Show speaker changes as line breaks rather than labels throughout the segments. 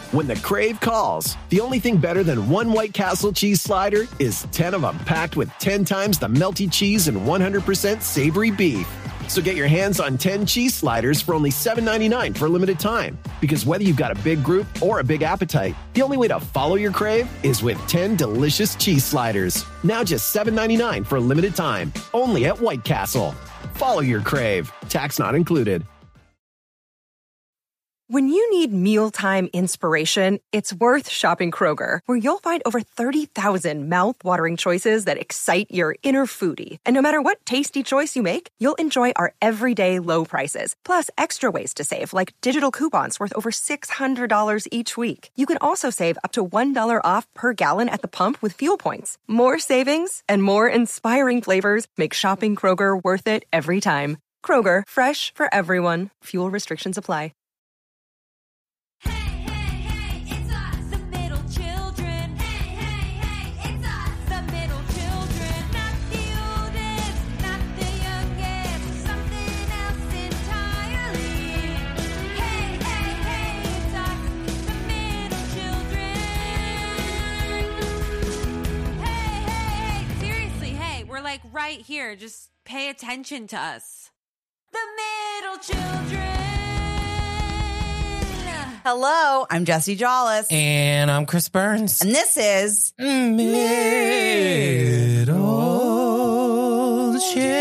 When the crave calls, the only thing better than one White Castle cheese slider is 10 of them packed with 10 times the melty cheese and 100% savory beef. So get your hands on 10 cheese sliders for only $7.99 for a limited time. Because whether you've got a big group or a big appetite, the only way to follow your crave is with 10 delicious cheese sliders. Now just $7.99 for a limited time. Only at White Castle. Follow your crave. Tax not included.
When you need mealtime inspiration, it's worth shopping Kroger, where you'll find over 30,000 mouth-watering choices that excite your inner foodie. And no matter what tasty choice you make, you'll enjoy our everyday low prices, plus extra ways to save, like digital coupons worth over $600 each week. You can also save up to $1 off per gallon at the pump with fuel points. More savings and more inspiring flavors make shopping Kroger worth it every time. Kroger, fresh for everyone. Fuel restrictions apply.
Like right here, just pay attention to us. The middle children.
Hello, I'm Jessie Jollis.
And I'm Chris Burns.
And this is
Middle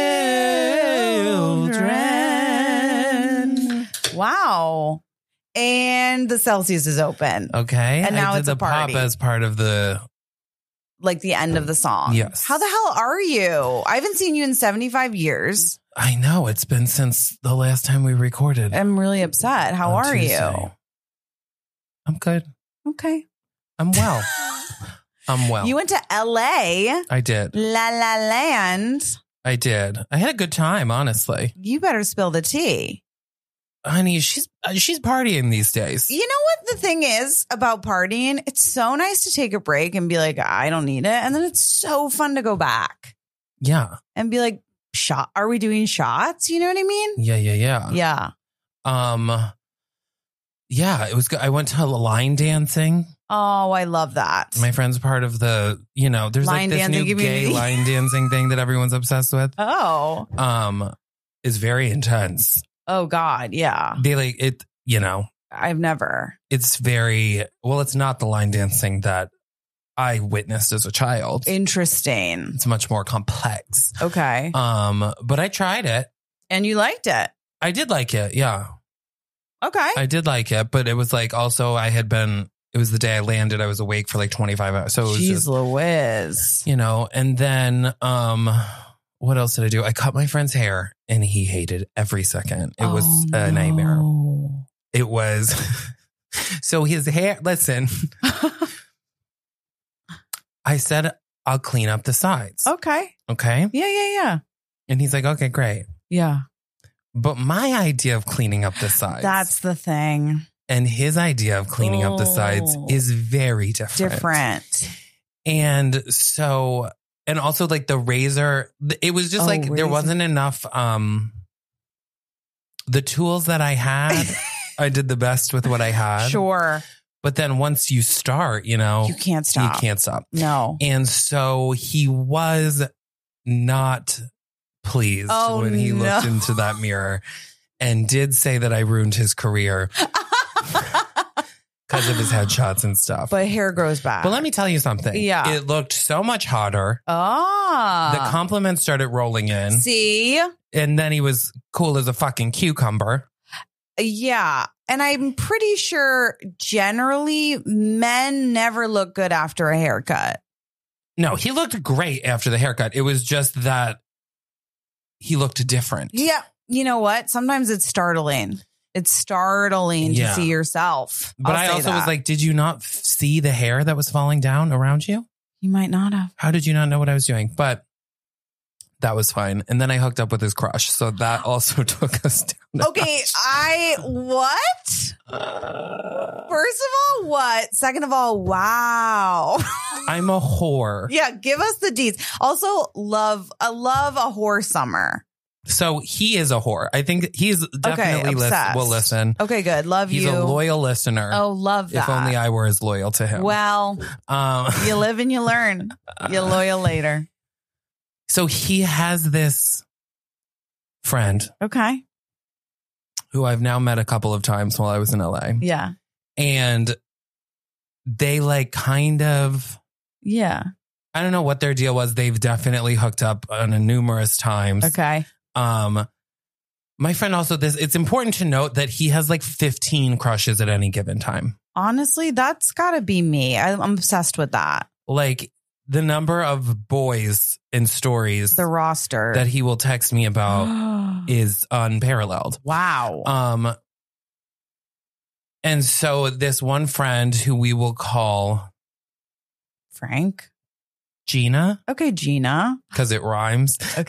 Children.
Wow. And the Celsius is open.
Okay.
And now it's a party.
Pop as part of the...
Like the end of the song.
Yes.
How the hell are you? I haven't seen you in 75 years.
I know. It's been since the last time we recorded.
I'm really upset. How are
Tuesday.
you?
I'm good.
Okay.
I'm well. I'm well.
You went to LA.
I did.
La La Land.
I did. I had a good time, honestly.
You better spill the tea.
Honey, she's partying these days.
You know what the thing is about partying? It's so nice to take a break and be like, I don't need it. And then it's so fun to go back.
Yeah.
And be like, are we doing shots? You know what I mean?
Yeah.
Yeah.
Yeah, it was good. I went to line dancing.
Oh, I love that.
My friend's part of the, there's
line
like this new gay line dancing thing that everyone's obsessed with.
Oh.
Is very intense.
Oh God, yeah.
They like it,
I've never.
It's it's not the line dancing that I witnessed as a child.
Interesting.
It's much more complex.
Okay.
But I tried it.
And you liked it?
I did like it, yeah.
Okay.
I did like it, but it was like also it was the day I landed. I was awake for like 25 hours. So it was
Jeez Louise.
And then what else did I do? I cut my friend's hair and he hated every second. It was a nightmare. It was. So his hair, listen, I said, I'll clean up the sides.
Okay.
Okay.
Yeah.
And he's like, okay, great.
Yeah.
But my idea of cleaning up the sides.
That's the thing.
And his idea of cleaning up the sides is very different. And so, and also like the razor, it was just like, there wasn't enough, the tools that I had, I did the best with what I had.
Sure.
But then once you start, you
can't stop.
You can't stop.
No.
And so he was not pleased when he looked into that mirror and did say that I ruined his career because of his headshots and stuff.
But hair grows back.
But let me tell you something.
Yeah.
It looked so much hotter.
Ah.
The compliments started rolling in.
See?
And then he was cool as a fucking cucumber.
Yeah. And I'm pretty sure generally men never look good after a haircut.
No, he looked great after the haircut. It was just that he looked different.
Yeah. You know what? Sometimes it's startling. It's startling to see yourself.
But I also was like, did you not see the hair that was falling down around you?
You might not have.
How did you not know what I was doing? But that was fine. And then I hooked up with his crush. So that also took us down.
Okay. What? First of all, what? Second of all, wow.
I'm a whore.
Yeah. Give us the deeds. Also, I love a whore summer.
So he is a whore. I think he's definitely will listen.
Okay, good. Love
he's
you.
He's a loyal listener.
Oh, love that.
If only I were as loyal to him.
Well, you live and you learn. You're loyal later.
So he has this friend.
Okay.
Who I've now met a couple of times while I was in LA.
Yeah.
And they like kind of.
Yeah.
I don't know what their deal was. They've definitely hooked up on numerous times.
Okay.
My friend also it's important to note that he has like 15 crushes at any given time.
Honestly, that's gotta be me. I'm obsessed with that.
Like the number of boys in stories,
the roster
that he will text me about is unparalleled.
Wow.
And so this one friend who we will call
Frank.
Gina.
Okay, Gina.
Because it rhymes.
Okay.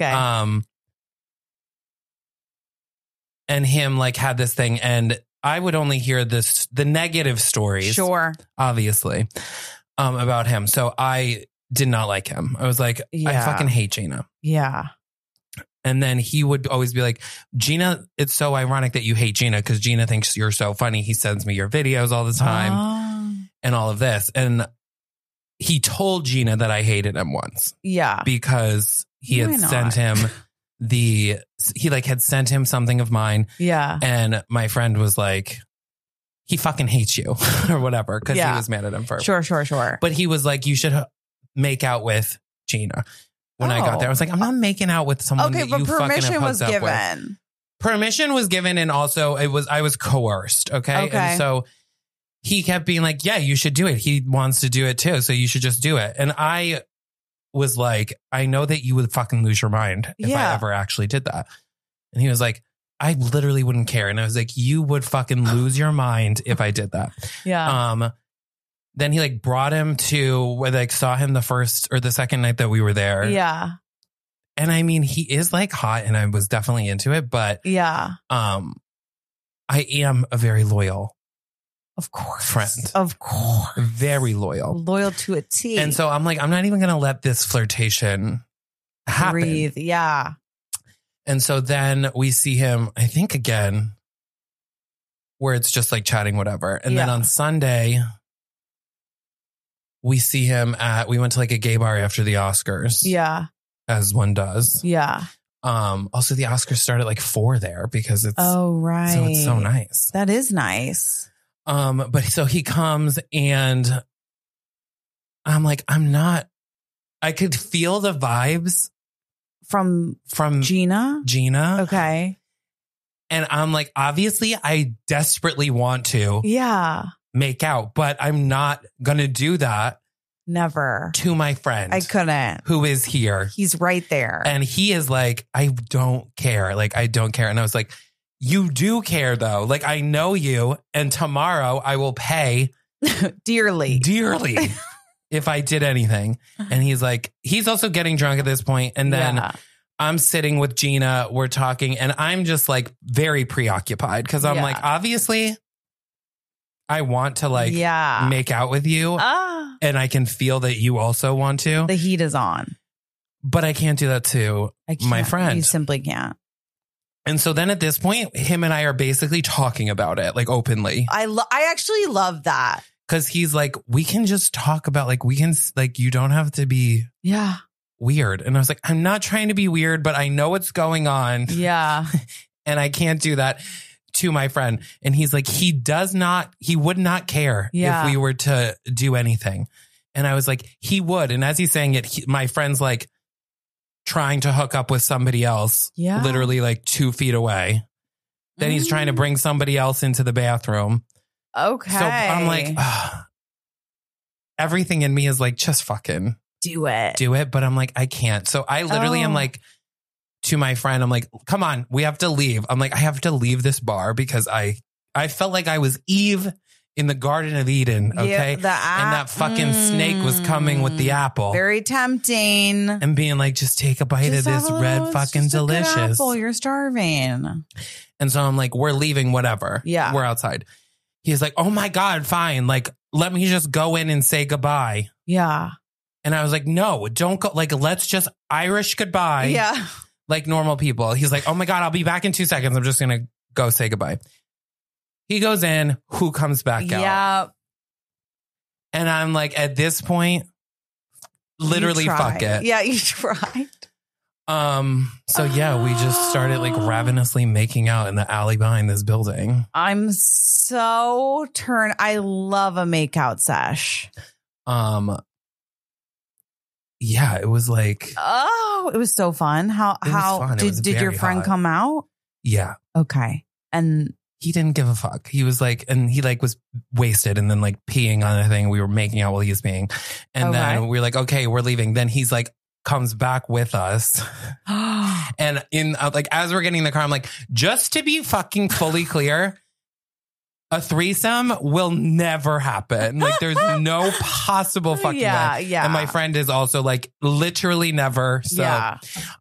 And him like had this thing, and I would only hear the negative stories.
Sure.
Obviously. About him. So I did not like him. I was like, I fucking hate Gina.
Yeah.
And then he would always be like, Gina, it's so ironic that you hate Gina because Gina thinks you're so funny. He sends me your videos all the time and all of this. And he told Gina that I hated him once.
Yeah.
Because he had sent him he had sent him something of mine.
Yeah.
And my friend was like, he fucking hates you or whatever. Cause he was mad at him for.
Sure.
But he was like, you should make out with Gina. When I got there, I was like, I'm not making out with someone that you fucking have hooked up with. Permission was given. And also I was coerced. Okay. And so he kept being like, yeah, you should do it. He wants to do it too. So you should just do it. And I was like, I know that you would fucking lose your mind if I ever actually did that. And he was like, I literally wouldn't care. And I was like, you would fucking lose your mind if I did that.
Yeah.
Then he like brought him to where like saw him the first or the second night that we were there.
Yeah.
And I mean, he is like hot and I was definitely into it, but I am a very loyal friend.
Of course.
Very loyal.
Loyal to a T.
And so I'm like, I'm not even going to let this flirtation happen.
Breathe. Yeah.
And so then we see him, I think again, where it's just like chatting, whatever. And then on Sunday, we see him we went to like a gay bar after the Oscars.
Yeah.
As one does.
Yeah.
Also the Oscars start at like 4 there because it's.
Oh, right.
So it's so nice.
That is nice.
But so he comes and I'm like, I could feel the vibes
from Gina. Okay.
And I'm like, obviously I desperately want to make out, but I'm not going to do that.
Never.
To my friend.
I couldn't.
Who is here.
He's right there.
And he is like, I don't care. Like, I don't care. And I was like, you do care though. Like, I know you. And tomorrow I will pay
dearly
if I did anything. And he's like, he's also getting drunk at this point. And then I'm sitting with Gina. We're talking and I'm just like very preoccupied because I'm like, obviously I want to like make out with you. And I can feel that you also want to.
The heat is on.
But I can't do that to my friend.
You simply can't.
And so then at this point, him and I are basically talking about it, like openly.
I actually love that.
Because he's like, we can just talk about, like, we can, like, you don't have to be weird. And I was like, I'm not trying to be weird, but I know what's going on.
Yeah.
And I can't do that to my friend. And he's like, he would not care if we were to do anything. And I was like, he would. And as he's saying it, my friend's like trying to hook up with somebody else, literally like 2 feet away. Then he's trying to bring somebody else into the bathroom.
Okay.
So I'm like, everything in me is like, just fucking
do it.
But I'm like, I can't. So I literally am like, to my friend, I'm like, come on, we have to leave. I'm like, I have to leave this bar because I felt like I was Eve in the Garden of Eden. Okay. And that fucking snake was coming with the apple.
Very tempting.
And being like, just take a bite of this red fucking delicious
apple. You're starving.
And so I'm like, we're leaving, whatever.
Yeah.
We're outside. He's like, oh my God, fine. Like, let me just go in and say goodbye.
Yeah.
And I was like, no, don't go. Like, let's just Irish goodbye.
Yeah.
like normal people. He's like, oh my God, I'll be back in 2 seconds. I'm just going to go say goodbye. He goes in. Who comes back out?
Yeah.
And I'm like, at this point, literally fuck it.
Yeah, you tried.
So yeah, we just started like ravenously making out in the alley behind this building.
I'm so turned. I love a makeout sesh.
Yeah, it was like,
Oh, it was so fun. How
fun. It was
did your
very
friend
hot.
come out?
yeah,
Okay. And
he didn't give a fuck. He was like, and he like was wasted and then like peeing on a thing. We were making out while he was peeing. And then we were like, okay, we're leaving. Then he's like, comes back with us. And in like, as we're getting in the car, I'm like, just to be fucking fully clear, a threesome will never happen. Like there's no possible fucking way.
Yeah.
And my friend is also like literally never. So,
Yeah.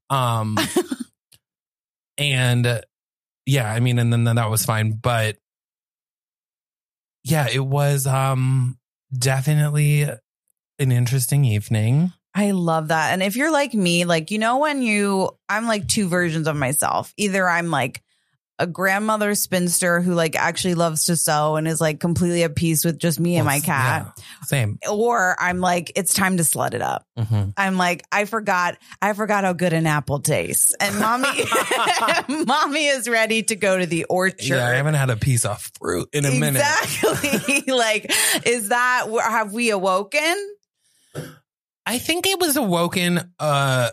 and yeah, I mean, and then that was fine. But yeah, it was definitely an interesting evening.
I love that. And if you're like me, like, you know, I'm like two versions of myself. Either I'm like a grandmother spinster who like actually loves to sew and is like completely at peace with just me and my cat.
Yeah, same.
Or I'm like, it's time to slut it up.
Mm-hmm.
I'm like, I forgot how good an apple tastes. And mommy is ready to go to the orchard.
Yeah, I haven't had a piece of fruit in a minute.
Exactly. Like, have we awoken?
I think it was awoken a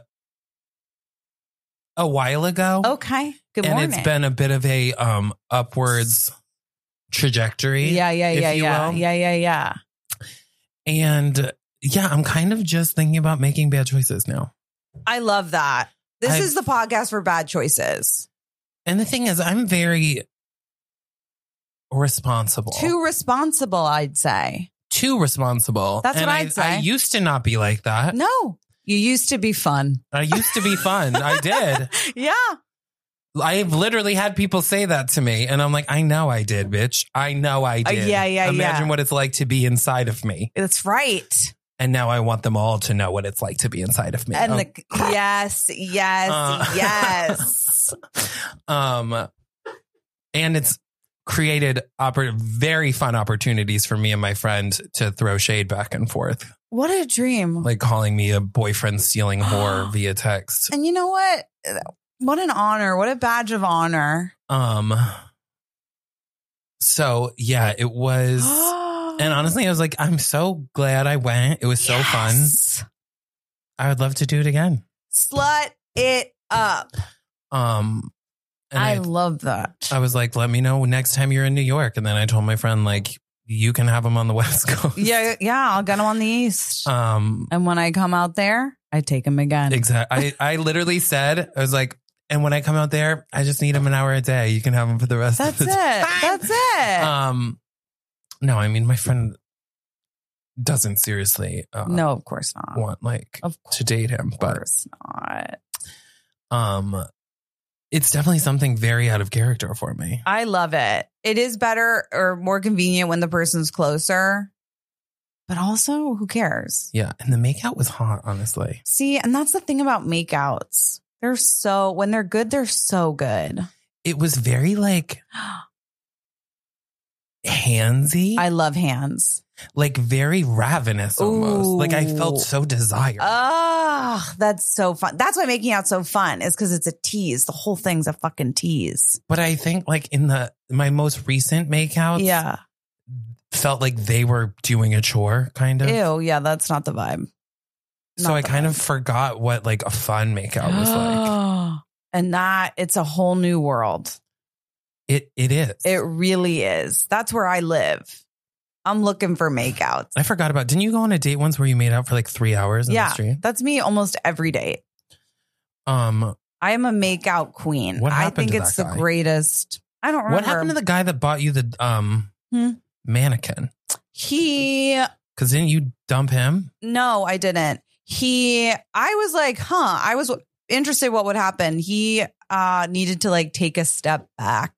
while ago.
Okay. Good morning.
And it's been a bit of a upwards trajectory.
Yeah.
if you will.
Yeah.
And yeah, I'm kind of just thinking about making bad choices now.
I love that. This is the podcast for bad choices.
And the thing is, I'm very responsible.
Too responsible, I'd say.
Too responsible.
That's
and
what I'd say.
I used to not be like that.
No, you used to be fun.
I used to be fun. I did.
Yeah.
I've literally had people say that to me. And I'm like, I know I did, bitch. I know I did.
Yeah.
Imagine what it's like to be inside of me.
That's right.
And now I want them all to know what it's like to be inside of me.
And yes.
And it's created very fun opportunities for me and my friend to throw shade back and forth.
What a dream.
Like calling me a boyfriend stealing whore via text.
And you know what? What an honor. What a badge of honor.
So yeah, it was. And honestly, I was like, I'm so glad I went. It was so fun. I would love to do it again.
Slut it up.
And
I love that.
I was like, let me know next time you're in New York. And then I told my friend, like, you can have them on the West Coast.
Yeah, I'll get them on the East. And when I come out there, I take them again.
Exactly. I literally said, I was like, and when I come out there, I just need them an hour a day. You can have them for the rest of the time.
That's it.
No, I mean, my friend doesn't seriously
no, of course not.
Want to date him.
Of course
not. It's definitely something very out of character for me.
I love it. It is better or more convenient when the person's closer. But also, who cares?
Yeah. And the makeout was hot, honestly.
See, and that's the thing about makeouts. When they're good, they're so good.
It was very like handsy.
I love hands.
Like very ravenous almost.
Ooh.
Like I felt so desired.
Oh, that's so fun. That's why making out so fun is because it's a tease. The whole thing's a fucking tease.
But I think like in my most recent makeouts, felt like they were doing a chore kind of.
Ew, yeah, that's not the vibe.
So I kind of forgot what like a fun makeout was like.
And it's a whole new world.
It is.
It really is. That's where I live. I'm looking for makeouts.
I forgot about. Didn't you go on a date once where you made out for like 3 hours in the street?
That's me almost every date. I am a makeout queen.
What happened
I think
to
it's
that
the
guy?
greatest. I don't remember.
What happened to the guy that bought you the mannequin? Because didn't you dump him?
No, I didn't. I was like, I was interested what would happen. He needed to like take a step back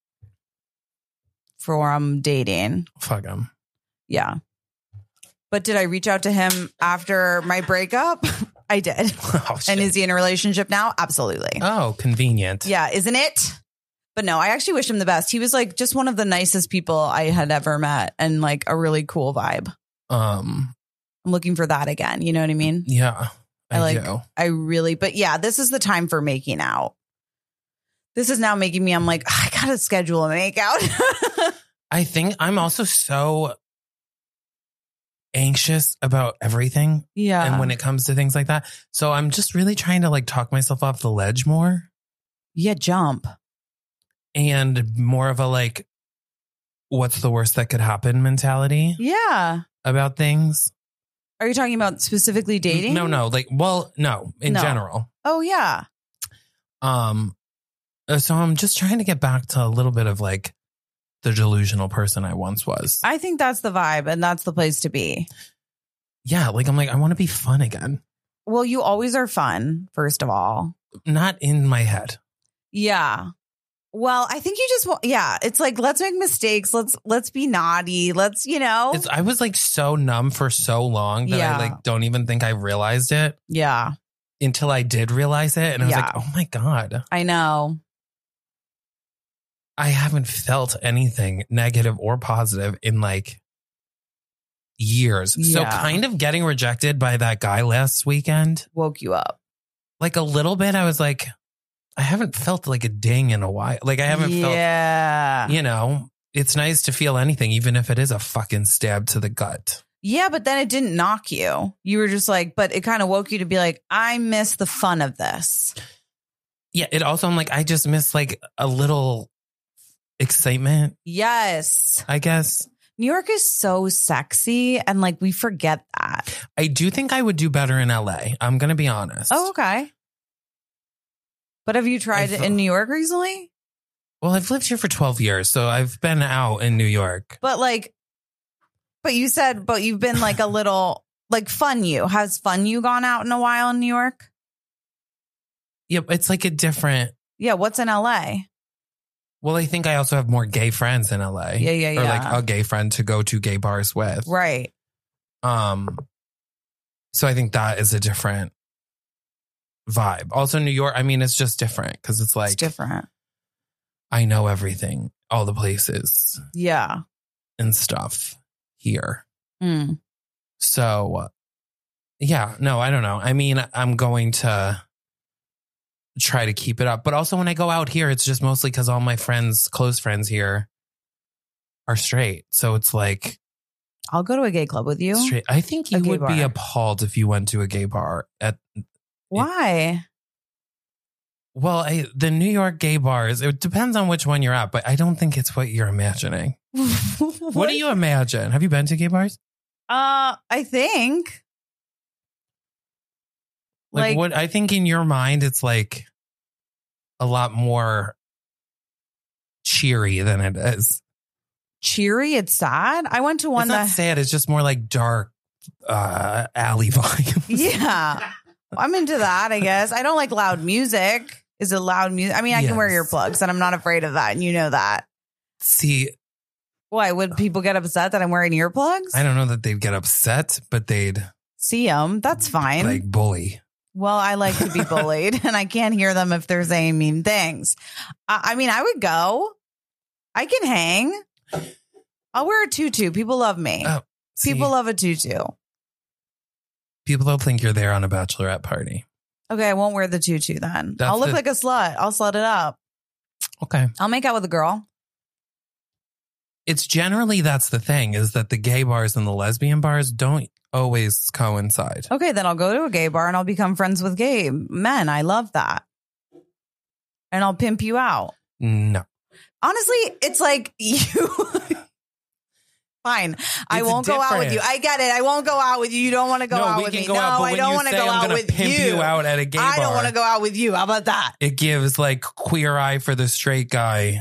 from dating.
Fuck him.
Yeah. But did I reach out to him after my breakup? I did.
Oh, shit.
And is he in a relationship now? Absolutely.
Oh, convenient.
Yeah, isn't it? But no, I actually wish him the best. He was like just one of the nicest people I had ever met and like a really cool vibe. I'm looking for that again. You know what I mean?
Yeah, I do.
I really, but yeah, this is the time for making out. This is now making me, I'm like, I got to schedule a makeout.
I think I'm also so anxious about everything.
Yeah.
And when it comes to things like that. So I'm just really trying to like talk myself off the ledge more.
Yeah, jump.
And more of a like, what's the worst that could happen mentality
Yeah.
about things.
Are you talking about specifically dating?
No. Like, well, no, in general.
Oh, yeah.
So I'm just trying to get back to a little bit of like the delusional person I once was.
I think that's the vibe and that's the place to be.
Yeah. Like, I'm like, I want to be fun again.
Well, you always are fun, first of all.
Not in my head.
Yeah. Well, I think you just want, yeah, it's like, let's make mistakes. Let's be naughty. Let's, you know.
I was like so numb for so long that I like don't even think I realized it.
Yeah.
Until I did realize it. And I was like, oh my God.
I know.
I haven't felt anything negative or positive in like years.
Yeah.
So kind of getting rejected by that guy last weekend.
Woke you up.
Like a little bit. I was like, I haven't felt like a ding in a while. Like I haven't felt, you know, it's nice to feel anything, even if it is a fucking stab to the gut.
Yeah, but then it didn't knock you. You were just like, but it kind of woke you to be like, I miss the fun of this.
Yeah. It also, I'm like, I just miss like a little excitement.
Yes.
I guess.
New York is so sexy and like we forget that.
I do think I would do better in LA. I'm going to be honest.
Oh, okay. But have you tried it in New York recently?
Well, I've lived here for 12 years, so I've been out in New York.
But you've been like a little like Fun You. Has Fun You gone out in a while in New York?
Yeah, it's like a different.
Yeah, what's in LA?
Well, I think I also have more gay friends in LA.
Yeah.
Or like a gay friend to go to gay bars with.
Right.
So I think that is a different vibe. Also, New York, I mean, it's just different because it's like.
It's different.
I know everything, all the places.
Yeah.
And stuff here.
Mm.
So, yeah, no, I don't know. I mean, I'm going to try to keep it up. But also when I go out here, it's just mostly because all my friends, close friends here are straight. So it's like.
I'll go to a gay club with you.
Straight. I think you would be appalled if you went to a gay bar at.
Why?
Well, the New York gay bars, it depends on which one you're at, but I don't think it's what you're imagining. What do you imagine? Have you been to gay bars?
I think.
Like what I think in your mind, it's like a lot more cheery than it is.
Cheery? It's sad. I went to one
it's not sad. It's just more like dark alley vibe.
Yeah. I'm into that, I guess. I don't like loud music. Is it loud music? I mean, I can wear earplugs and I'm not afraid of that. And you know that.
See.
Why? Would people get upset that I'm wearing earplugs?
I don't know that they'd get upset, but they'd.
See them. That's fine.
Like bully.
Well, I like to be bullied and I can't hear them if they're saying mean things. I mean, I would go. I can hang. I'll wear a tutu. People love me.
Oh,
people love a tutu.
People don't think you're there on a bachelorette party.
Okay, I won't wear the tutu then. I'll look like a slut. I'll slut it up.
Okay.
I'll make out with a girl.
It's generally, that's the thing, is that the gay bars and the lesbian bars don't always coincide.
Okay, then I'll go to a gay bar and I'll become friends with gay men. I love that. And I'll pimp you out.
No.
Honestly, it's like you... Fine. I won't go out with you. I get it. I won't go out with you. You don't want to go out with me. No, I don't want to go out with you.
Pimp you out at a gay bar.
I don't want to go out with you. How about that?
It gives like queer eye for the straight guy.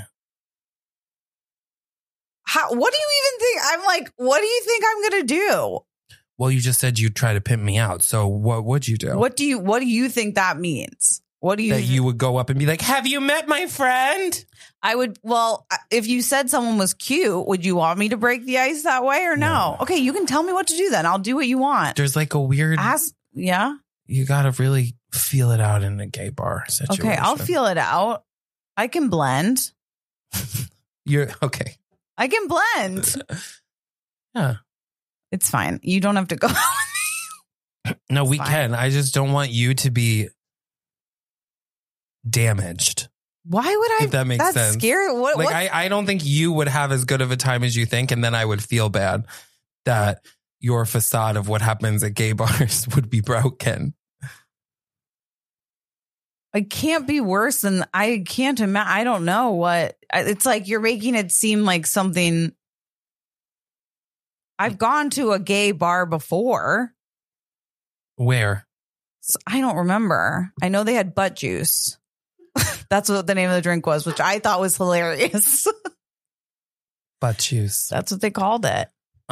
What do you even think? I'm like, what do you think I'm going to do?
Well, you just said you'd try to pimp me out. So what would you do?
What do you think that means? What do you
you would go up and be like, have you met my friend?
I would. Well, if you said someone was cute, would you want me to break the ice that way or no? Okay, you can tell me what to do then. I'll do what you want.
There's like a weird.
Yeah.
You got to really feel it out in a gay bar situation.
Okay, I'll feel it out. I can blend.
You're okay.
I can blend.
Yeah.
It's fine. You don't have to go.
No,
It's
we
fine.
can. I just don't want you to be damaged.
Why would I?
If that makes
that's
sense.
scary. What?
Like,
what?
I don't think you would have as good of a time as you think. And then I would feel bad that your facade of what happens at gay bars would be broken.
It can't be worse than I can't imagine. I don't know what. It's like you're making it seem like something. I've gone to a gay bar before.
Where?
I don't remember. I know they had butt juice. That's what the name of the drink was, which I thought was hilarious.
Butt juice.
That's what they called it.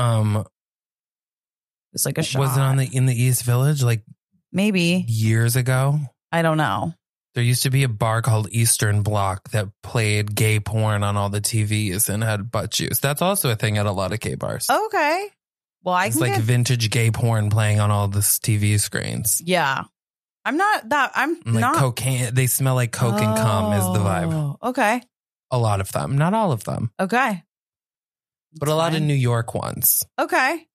It's like a shot.
Was it in the East Village like
Maybe.
years ago?
I don't know.
There used to be a bar called Eastern Bloc that played gay porn on all the TVs and had butt juice. That's also a thing at a lot of gay bars.
Okay. Well, I
It's
can
like
get,
vintage gay porn playing on all the TV screens.
yeah. I'm not that. I'm
Like
not.
cocaine. They smell like coke and cum is the vibe.
Oh, okay.
A lot of them. Not all of them.
Okay.
But a lot of New York ones.
Okay.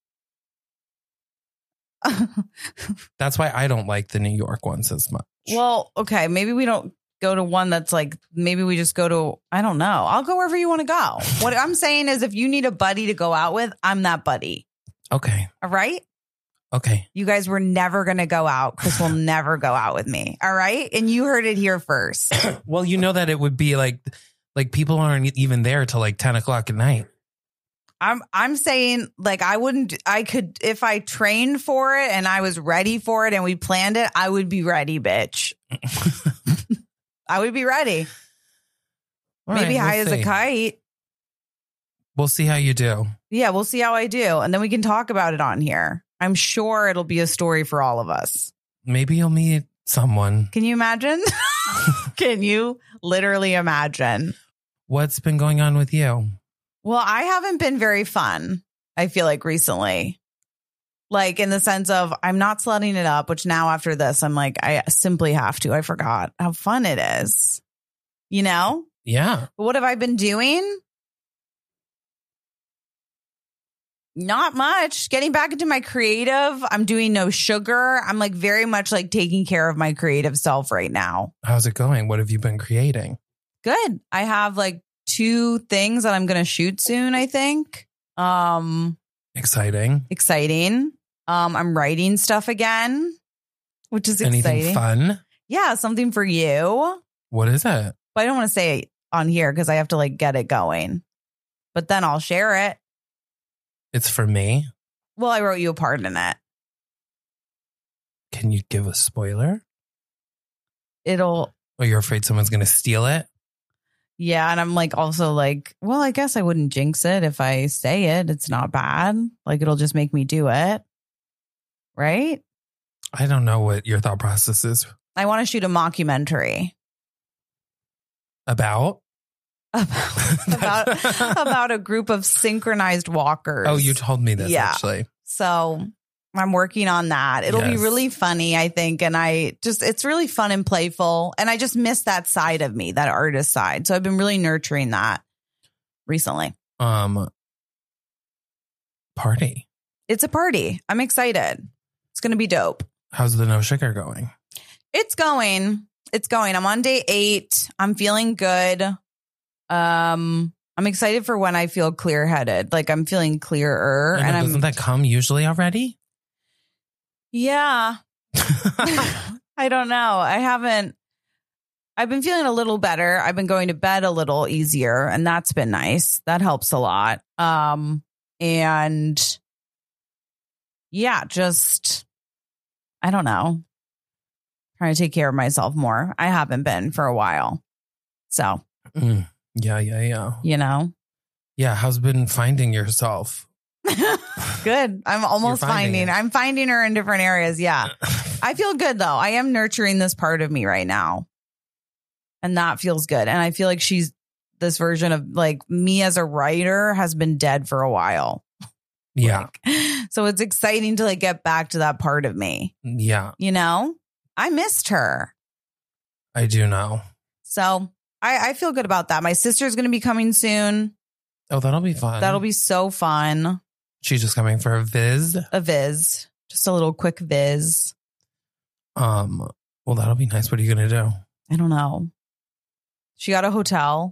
That's why I don't like the New York ones as much.
Well, okay. Maybe we don't go to one that's like, maybe we just go to, I don't know. I'll go wherever you want to go. What I'm saying is if you need a buddy to go out with, I'm that buddy.
Okay.
All right.
Okay.
You guys were never going to go out. Chris will never go out with me. All right. And you heard it here first.
Well, you know that it would be like people aren't even there till like 10 o'clock at night.
I'm saying like I could if I trained for it and I was ready for it and we planned it, I would be ready, bitch. I would be ready.
All
Maybe
right,
high
we'll
as a
see.
kite.
We'll see how you do.
Yeah, we'll see how I do. And then we can talk about it on here. I'm sure it'll be a story for all of us.
Maybe you'll meet someone.
Can you imagine? Can you literally imagine?
What's been going on with you?
Well, I haven't been very fun, I feel like recently. Like in the sense of I'm not slutting it up, which now after this, I'm like, I simply have to. I forgot how fun it is. You know?
Yeah.
But what have I been doing? Not much. Getting back into my creative. I'm doing no sugar. I'm like very much like taking care of my creative self right now.
How's it going? What have you been creating?
Good. I have like 2 things that I'm going to shoot soon, I think.
Exciting.
Exciting. I'm writing stuff again, which is
Anything
exciting.
fun?
Yeah, something for you.
What is it?
But I don't want to say it on here because I have to like get it going. But then I'll share it.
It's for me.
Well, I wrote you a part in it.
Can you give a spoiler?
It'll,
Or you're afraid someone's going to steal it?
yeah. And I'm like also like, well, I guess I wouldn't jinx it if I say it. It's not bad. Like it'll just make me do it. Right?
I don't know what your thought process is
I want to shoot a mockumentary
about.
about a group of synchronized walkers.
Oh, you told me this
Yeah.
actually.
So I'm working on that. It'll be
Yes.
really funny, I think. And it's really fun and playful. And I just miss that side of me, that artist side. So I've been really nurturing that recently.
Party.
It's a party. I'm excited. It's going to be dope.
How's the no sugar going?
It's going. I'm on day 8. I'm feeling good. I'm excited for when I feel clear headed. Like I'm feeling clearer.
I know,
And
doesn't that come usually already?
Yeah. I don't know. I've been feeling a little better. I've been going to bed a little easier, and that's been nice. That helps a lot. And yeah, just, I don't know. Trying to take care of myself more. I haven't been for a while. So,
Yeah.
you know,
Yeah. How's been finding yourself?
good. I'm almost I'm finding her in different areas. Yeah. I feel good though. I am nurturing this part of me right now. And that feels good. And I feel like she's this version of like me as a writer has been dead for a while.
Yeah.
So it's exciting to like get back to that part of me.
Yeah.
You know, I missed her.
I do know.
So I feel good about that. My sister's going to be coming soon.
Oh, that'll be fun.
That'll be so fun.
She's just coming for a viz.
A viz. Just a little quick viz.
Well, that'll be nice. What are you going to do?
I don't know. She got a hotel,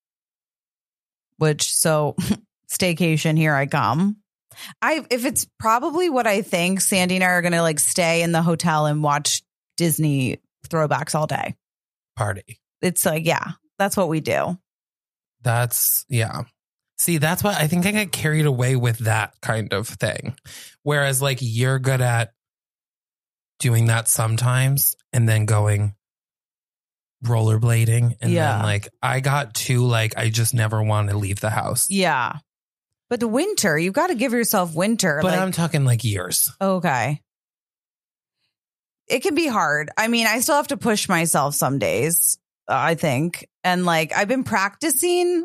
which so staycation, here I come. If it's probably what I think, Sandy and I are going to like stay in the hotel and watch Disney throwbacks all day.
Party.
It's like, yeah, that's what we do.
That's, yeah. See, that's what I think I get carried away with that kind of thing. Whereas like you're good at doing that sometimes and then going rollerblading. And then like I got too like, I just never want to leave the house.
Yeah. But the winter, you've got to give yourself winter.
But
like,
I'm talking like years.
Okay. It can be hard. I mean, I still have to push myself some days, I think. And like, I've been practicing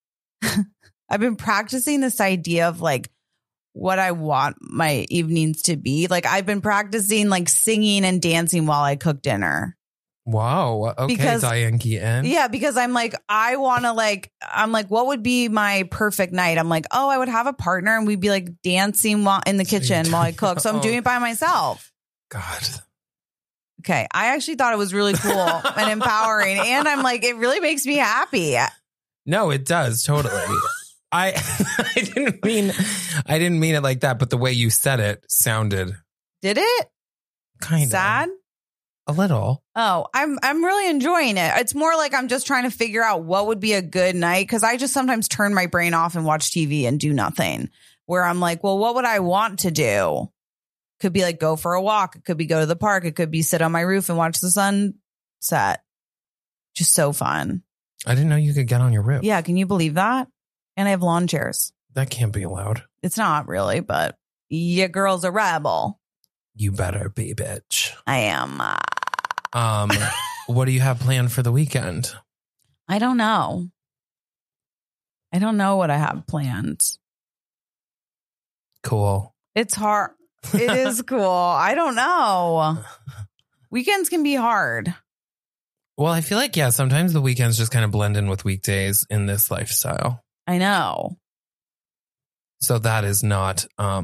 this idea of like what I want my evenings to be. Like, I've been practicing like singing and dancing while I cook dinner.
Wow. Okay,
Because-
Diane Keaton.
Yeah, because I'm like, I want to like, I'm like, what would be my perfect night? I'm like, oh, I would have a partner and we'd be like dancing while in the kitchen while I cook. So I'm doing it by myself.
God.
Okay. I actually thought it was really cool and empowering. And I'm like, it really makes me happy.
No, it does. Totally. I didn't mean it like that, but the way you said it sounded
Did it?
kind of
Sad?
a little.
Oh, I'm really enjoying it. It's more like I'm just trying to figure out what would be a good night, because I just sometimes turn my brain off and watch TV and do nothing. Where I'm like, well, what would I want to do? Could be like go for a walk. It could be go to the park. It could be sit on my roof and watch the sunset. Just so fun.
I didn't know you could get on your roof.
Yeah, can you believe that? And I have lawn chairs.
That can't be allowed.
It's not really, but your girl's a rebel.
You better be, bitch.
I am.
What do you have planned for the weekend?
I don't know. I don't know what I have planned.
Cool.
It's hard. It is cool. I don't know. Weekends can be hard.
Well, I feel like, yeah, sometimes the weekends just kind of blend in with weekdays in this lifestyle.
I know.
So that is not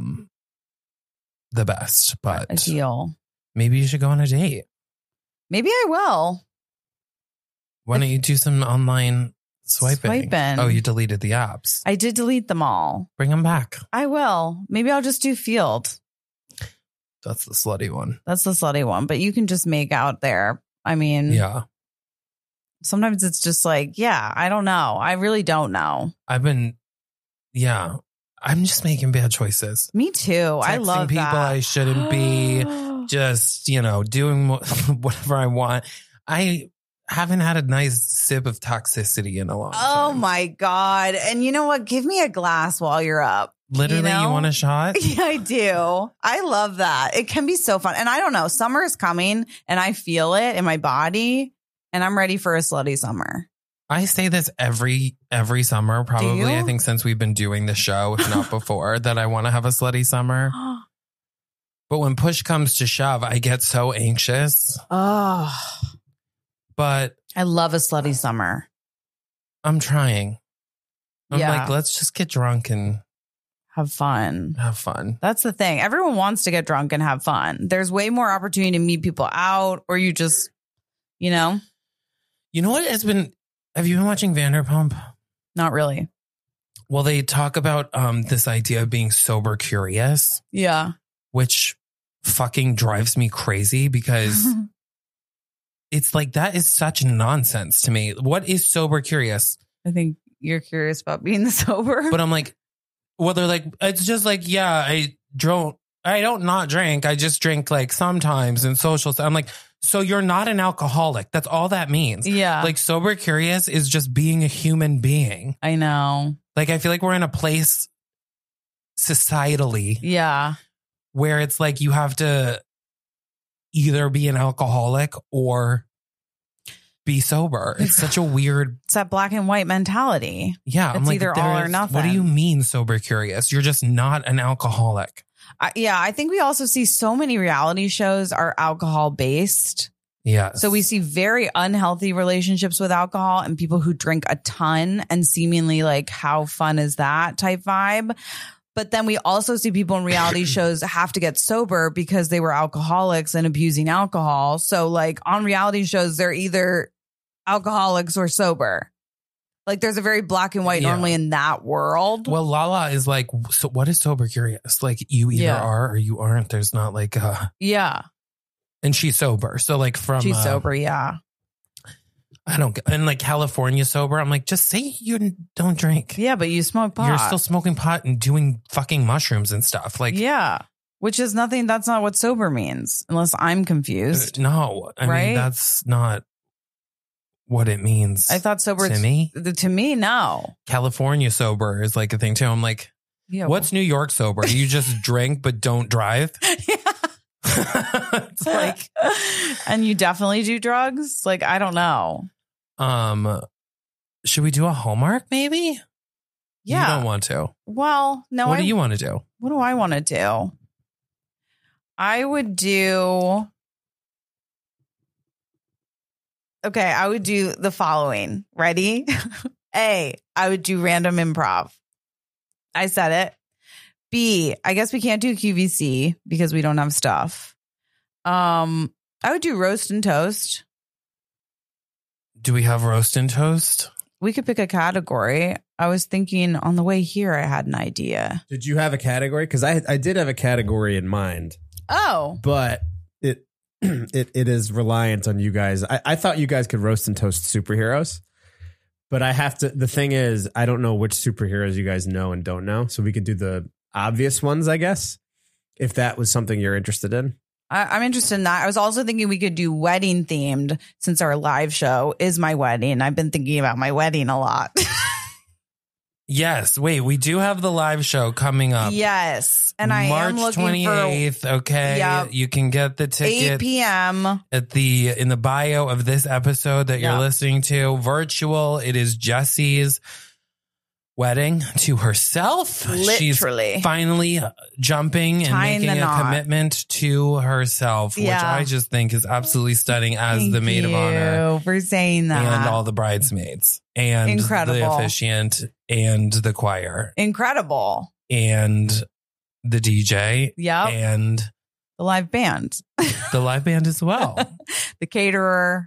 the best, but
Ideal.
maybe you should go on a date.
Maybe I will.
Why don't you do some online swiping? Oh, you deleted the apps.
I did delete them all.
Bring them back.
I will. Maybe I'll just do Field.
That's the slutty one.
That's the slutty one. But you can just make out there. I mean,
Yeah.
sometimes it's just like, yeah, I don't know. I really don't know.
I'm just making bad choices.
Me too. I
Texting
love
people
that.
I shouldn't be. Just, doing whatever I want. I haven't had a nice sip of toxicity in a long time.
Oh my God. And you know what? Give me a glass while you're up.
Literally,
you know?
you want a shot?
Yeah, I do. I love that. It can be so fun. And I don't know, summer is coming and I feel it in my body and I'm ready for a slutty summer.
I say this every summer, probably. I think since we've been doing the show, if not before, that I want to have a slutty summer. But when push comes to shove, I get so anxious.
Oh,
But
I love a slutty summer.
I'm trying. I'm
Yeah.
like, let's just get drunk and
Have fun.
have fun.
That's the thing. Everyone wants to get drunk and have fun. There's way more opportunity to meet people out, or you just,
You know what has been... Have you been watching Vanderpump?
not really.
Well, they talk about this idea of being sober curious,
Yeah.
which fucking drives me crazy because it's like, that is such nonsense to me. What is sober curious?
I think you're curious about being sober.
But I'm like, well, they're like, it's just like, yeah, I don't not drink. I just drink like sometimes in social. I'm like, so you're not an alcoholic. That's all that means.
Yeah.
Like sober curious is just being a human being.
I know.
Like, I feel like we're in a place societally
Yeah.
where it's like you have to either be an alcoholic or be sober. It's such a weird.
It's that black and white mentality.
Yeah.
It's either all or nothing.
What do you mean sober curious? You're just not an alcoholic.
I think we also see so many reality shows are alcohol based.
Yeah.
So we see very unhealthy relationships with alcohol and people who drink a ton and seemingly like, how fun is that type vibe. But then we also see people in reality shows have to get sober because they were alcoholics and abusing alcohol. So like on reality shows, they're either alcoholics or sober. Like there's a very black and white normally in that world.
Well, Lala is like, so what is sober curious? Like you either are or you aren't. There's not like and she's sober. So like
she's sober. Yeah.
I don't get, and like California sober. I'm like, just say you don't drink.
Yeah. But you smoke pot.
You're still smoking pot and doing fucking mushrooms and stuff. Like,
yeah. Which is nothing. That's not what sober means unless I'm confused.
No, I mean, that's not what it means.
I thought sober
to me.
To me, no.
California sober is like a thing too. I'm like, what's New York sober? You just drink but don't drive.
Yeah.
It's like,
and you definitely do drugs. Like I don't know.
Should we do a Hallmark? Maybe.
Yeah.
You don't want to.
Well, no.
What do you want to do?
What do I want to do? I would do. Okay, I would do the following. Ready? A, I would do random improv. I said it. B, I guess we can't do QVC because we don't have stuff. I would do roast and toast.
Do we have roast and toast?
We could pick a category. I was thinking on the way here, I had an idea.
Did you have a category? Because I did have a category in mind.
Oh.
But it is reliant on you guys. I thought you guys could roast and toast superheroes. But I have to, the thing is, I don't know which superheroes you guys know and don't know. So we could do the obvious ones, I guess, if that was something you're interested in.
I'm interested in that. I was also thinking we could do wedding themed since our live show is my wedding. I've been thinking about my wedding a lot.
Yes. Wait, we do have the live show coming up.
Yes. And I
March
am looking
28th.
for,
Okay.
Yep.
You can get the ticket
8 p.m.
in the bio of this episode that you're listening to. Virtual. It is Jessie's wedding to herself.
Literally.
She's finally jumping and making a commitment to herself, which I just think is absolutely stunning as
Thank
the maid of honor.
you for saying that.
And all the bridesmaids and
Incredible.
the officiant and the choir.
Incredible.
And the DJ.
Yep.
And
the live band.
The live band as well.
The caterer.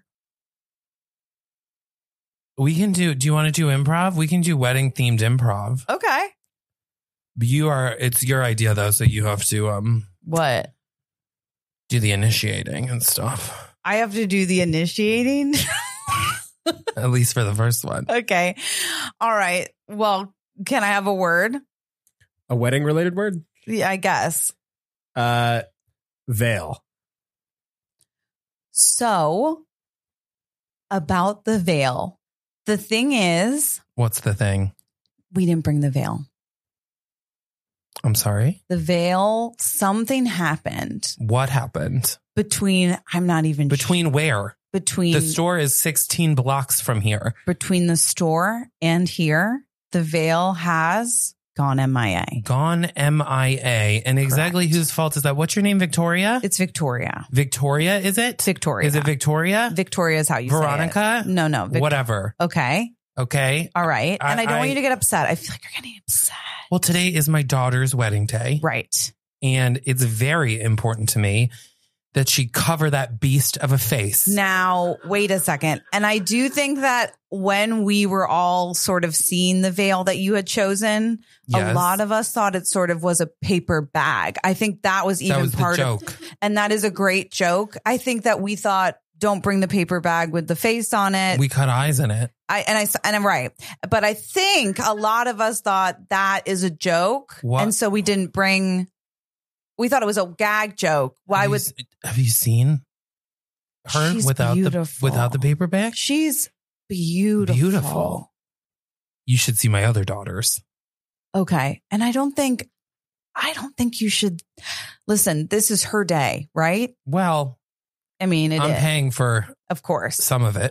We can do you want to do improv? We can do wedding themed improv.
Okay.
It's your idea though, so you have to
what?
Do the initiating and stuff.
I have to do the initiating?
At least for the first one.
Okay. All right. Well, can I have a word?
A wedding related word?
Yeah, I guess.
Veil.
So, about the veil. The thing is...
What's the thing?
We didn't bring the veil.
I'm sorry?
The veil, something happened.
What happened?
I'm not even
Between where?
Between...
The store is 16 blocks from here.
Between the store and here, the veil has gone MIA.
Gone MIA. And exactly
Correct.
Whose fault is that? What's your name, Victoria?
It's Victoria.
Victoria, is it?
Victoria.
Is it Victoria?
Victoria is how you
Veronica?
say it. No.
Whatever.
Okay.
Okay.
All right. And I don't want you to get upset. I feel like you're getting upset.
Well, today is my daughter's wedding day.
Right.
And it's very important to me that she cover that beast of a face.
Now, wait a second. And I do think that when we were all sort of seeing the veil that you had chosen,
Yes.
a lot of us thought it sort of was a paper bag. I think that was even
That was
part
the joke.
of, and that is a great joke. I think that we thought, don't bring the paper bag with the face on it.
We cut eyes in it.
And I'm right. But I think a lot of us thought that is a joke.
What?
And so we didn't bring, we thought it was a gag joke.
Have you seen her
She's
without
beautiful.
the paper bag?
She's beautiful.
Beautiful. You should see my other daughters.
Okay. And I don't think you should listen. This is her day, right?
Well,
I mean,
I'm
is.
paying for
Of course.
some of it.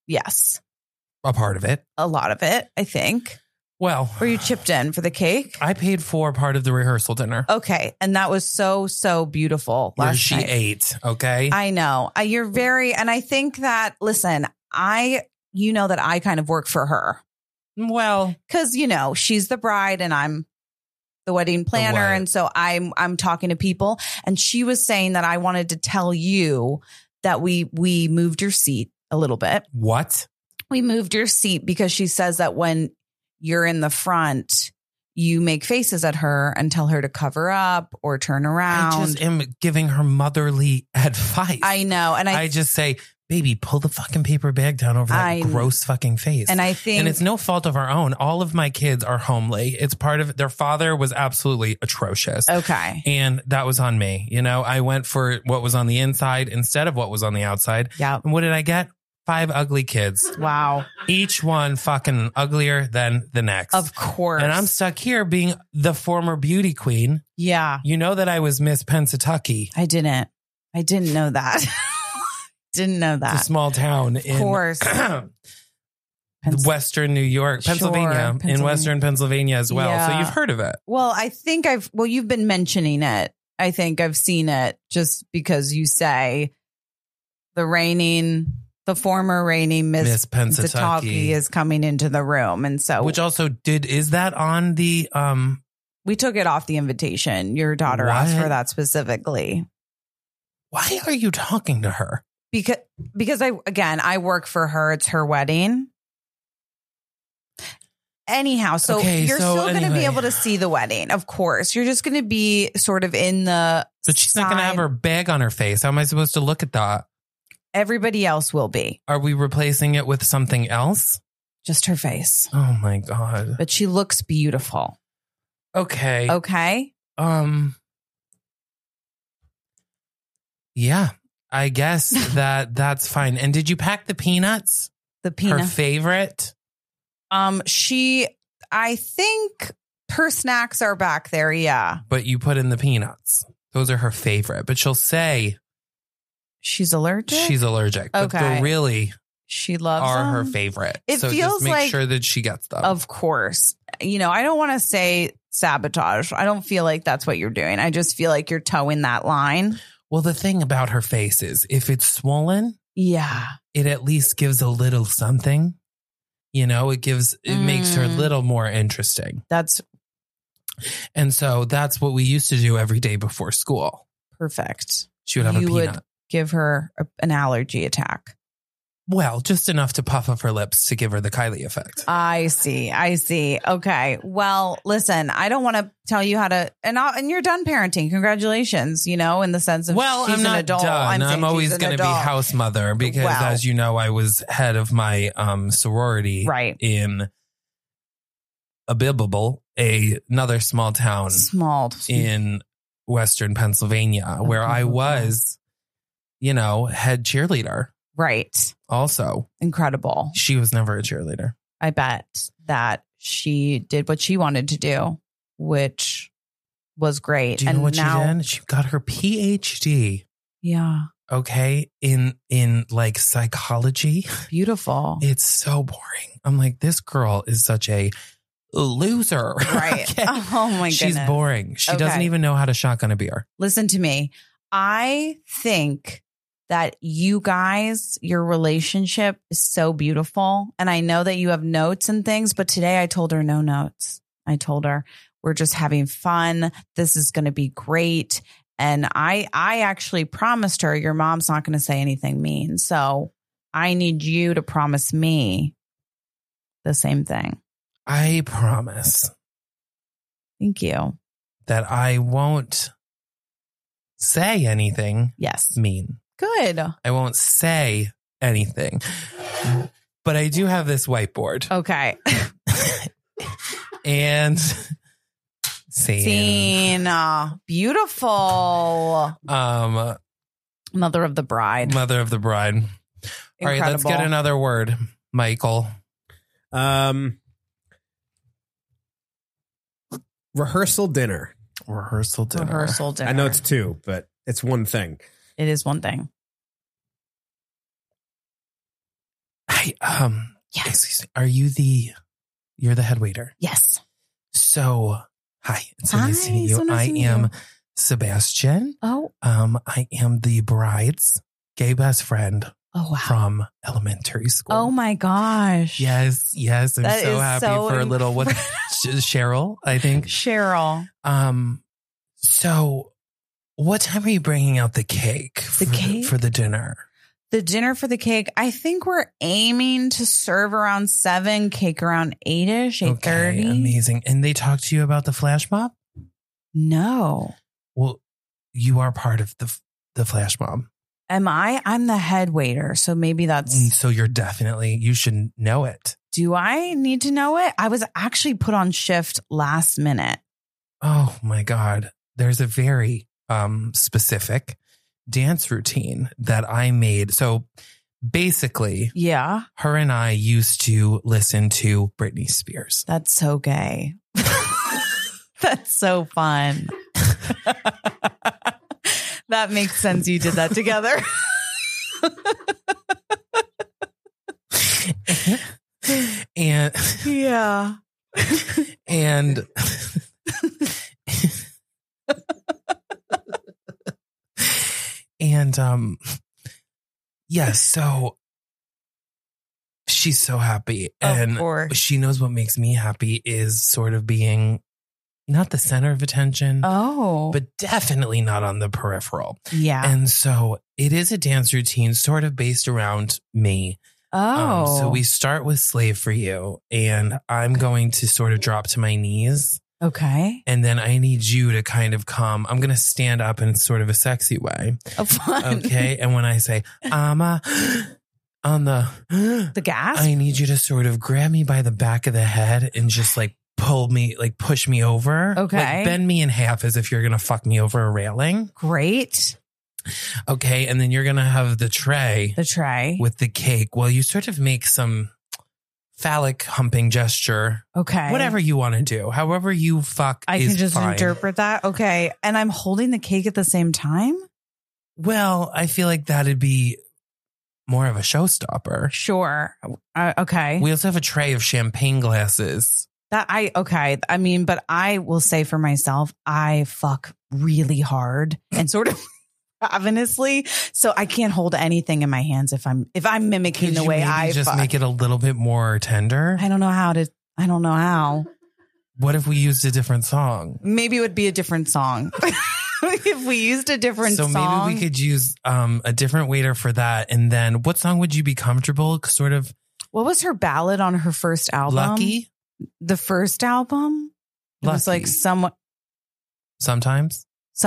Yes.
A part of it.
A lot of it, I think.
Well,
Were you chipped in for the cake?
I paid for part of the rehearsal dinner.
Okay. And that was so beautiful
Where
last
she
night.
ate. Okay.
I know. You're very, and I think that, listen, you know that I kind of work for her.
Well,
Because, she's the bride and I'm the wedding planner.
what?
And so I'm talking to people. And she was saying that I wanted to tell you that we moved your seat a little bit.
what?
We moved your seat because she says that when you're in the front, you make faces at her and tell her to cover up or turn around.
I just am giving her motherly advice.
I know. And
I just say, baby, pull the fucking paper bag down over that gross fucking face.
And I think,
and it's no fault of our own. All of my kids are homely. It's part of their father was absolutely atrocious.
okay.
And that was on me. I went for what was on the inside instead of what was on the outside.
Yeah.
And what did I get? 5 ugly kids.
Wow.
Each one fucking uglier than the next.
Of course.
And I'm stuck here being the former beauty queen.
Yeah.
You know that I was Miss Pennsatucky.
I didn't know that. Didn't know that.
It's a small town
Of
in
course.
Western New York, Pennsylvania, in Western Pennsylvania as well.
Yeah.
So you've heard of it.
Well, I think you've been mentioning it. I think I've seen it just because you say the former reigning Miss Pennsatucky is coming into the room. And so,
which also is that on the,
we took it off the invitation. Your daughter asked for that specifically.
Why are you talking to her?
Because I work for her. It's her wedding. Anyhow, so you're still going to be able to see the wedding. Of course. You're just going to be sort of in the
But she's not going to have her bag on her face. How am I supposed to look at that?
Everybody else will be.
Are we replacing it with something else?
Just her face.
Oh my God.
But she looks beautiful.
Okay.
Okay.
Yeah, I guess that's fine. And did you pack the peanuts?
The peanut.
Her favorite?
I think her snacks are back there. Yeah.
But you put in the peanuts. Those are her favorite. But she'll say
she's allergic.
She's allergic. But they really
she loves
are
them.
her favorite.
It
so
feels
just make
like,
sure that she gets them.
Of course. I don't want to say sabotage. I don't feel like that's what you're doing. I just feel like you're towing that line.
Well, the thing about her face is if it's swollen,
yeah,
it at least gives a little something. It makes her a little more interesting. And so that's what we used to do every day before school.
Perfect.
She would have a peanut.
Would give her an allergy attack.
Well, just enough to puff up her lips to give her the Kylie effect.
I see. Okay. Well, listen, I don't want to tell you how to, and you're done parenting. Congratulations, in the sense of she's
I'm not
an adult.
done. I'm always going to be house mother because, as you know, I was head of my sorority in Abibbable, another small town in Western Pennsylvania, where I was, head cheerleader.
Right.
Also.
Incredible.
She was never a cheerleader.
I bet that she did what she wanted to do, which was great.
Do you know what she did? She got her PhD.
Yeah.
Okay. In like psychology.
Beautiful.
It's so boring. I'm like, this girl is such a loser.
Right.
Okay.
Oh my goodness.
She's boring. She doesn't even know how to shotgun a beer.
Listen to me. I think that you guys, your relationship is so beautiful. And I know that you have notes and things, but today I told her no notes. I told her we're just having fun. This is going to be great. And I actually promised her your mom's not going to say anything mean. So I need you to promise me the same thing.
I promise.
Thank you.
That I won't say anything mean.
Good.
I won't say anything. But I do have this whiteboard.
Okay.
And scene.
Beautiful. Mother of the bride.
Mother of the bride. Incredible. All right, let's get another word, Michael.
Rehearsal dinner.
Rehearsal dinner.
Rehearsal dinner.
I know it's 2, but it's one thing.
It is one thing.
I Hi.
Yes.
Excuse me. You're the head waiter?
Yes.
So, hi. It's so nice to meet you.
So nice
I
to meet
am
you.
Sebastian.
Oh.
I am the bride's gay best friend
Oh, wow.
from elementary school.
Oh my gosh.
Yes. I'm
That
so
is
happy
so
for a little what Cheryl, I think.
Cheryl.
So what time are you bringing out the cake for the dinner?
The dinner for the cake, I think we're aiming to serve around 7, cake around 8-ish, 8:30.
Okay, amazing. And they talked to you about the flash mob?
No.
Well, you are part of the flash mob.
Am I? I'm the head waiter, so maybe that's...
So you should know it.
Do I need to know it? I was actually put on shift last minute.
Oh my God. There's a very specific dance routine that I made. So basically,
Yeah.
her and I used to listen to Britney Spears.
That's so gay. That's so fun. That makes sense. You did that together.
And
Yeah.
and yes, so she's so happy. And
Of course.
she knows what makes me happy is sort of being not the center of attention,
Oh.
but definitely not on the peripheral.
Yeah.
And so it is a dance routine sort of based around me.
Oh.
So we start with Slave for You, and I'm going to sort of drop to my knees.
Okay.
And then I need you to kind of come. I'm going to stand up in sort of a sexy way.
Oh, fun.
Okay. And when I say, on
The gas?
I need you to sort of grab me by the back of the head and just like pull me, like push me over.
Okay.
Like bend me in half as if you're going to fuck me over a railing.
Great.
Okay. And then you're going to have the tray
The tray.
with the cake. Well, you sort of make some phallic humping gesture.
Okay.
Whatever you want to do. However you fuck
I
is
can just
fine.
interpret that. Okay. And I'm holding the cake at the same time?
Well, I feel like that'd be more of a showstopper.
Sure. Okay.
We also have a tray of champagne glasses.
Okay. I mean, but I will say for myself, I fuck really hard and sort of ravenously. So I can't hold anything in my hands if I'm mimicking
Could
the
you
way
maybe
I
just
fuck.
make it a little bit more tender?
I don't know how.
What if we used a different song?
Maybe it would be a different song. If we used a different
So
song.
maybe we could use a different waiter for that. And then what song would you be comfortable? Sort of
What was her ballad on her first album?
Lucky?
The first album? It was
Lucky.
like somewhat.
Sometimes.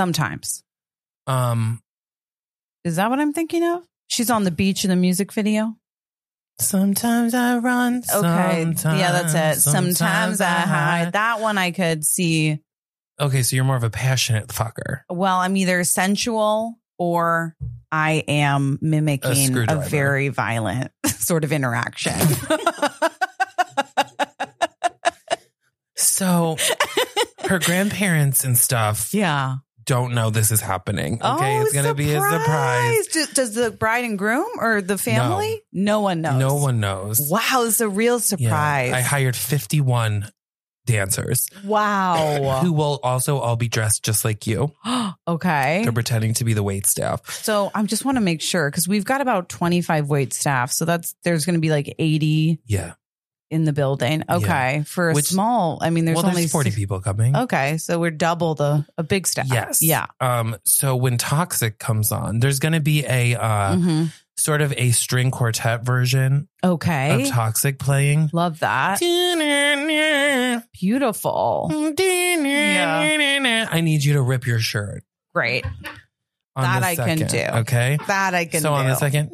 Is that what I'm thinking of? She's on the beach in the music video.
Sometimes I run.
Okay. Yeah, that's it.
Sometimes
Sometimes I hide. That one I could see.
Okay, so you're more of a passionate fucker.
Well, I'm either sensual or I am mimicking a
screwdriver.
very violent sort of interaction.
So her grandparents and stuff
Yeah.
don't know this is happening. Okay, it's going to be a surprise.
Does the bride and groom or the family? No one knows.
No one knows.
Wow, it's a real
Yeah.
surprise.
I hired 51 dancers
Wow.
who will also all be dressed just like you.
Okay.
They're pretending to be the wait staff.
So I just want to make sure because we've got about 25 wait staff. So there's going to be like 80
Yeah.
in the building. Okay. For a
Which-
small, I mean, there's only
40 people coming.
Okay. So we're double a big staff.
Yes.
Yeah.
So when Toxic comes on, there's going to be a
Mhm.
sort of a string quartet version
Okay.
of Toxic playing.
Love that. Beautiful.
I need you to rip your shirt.
Great.
On
That
the
I can
second,
do.
Okay.
That I can
So
do.
on the second,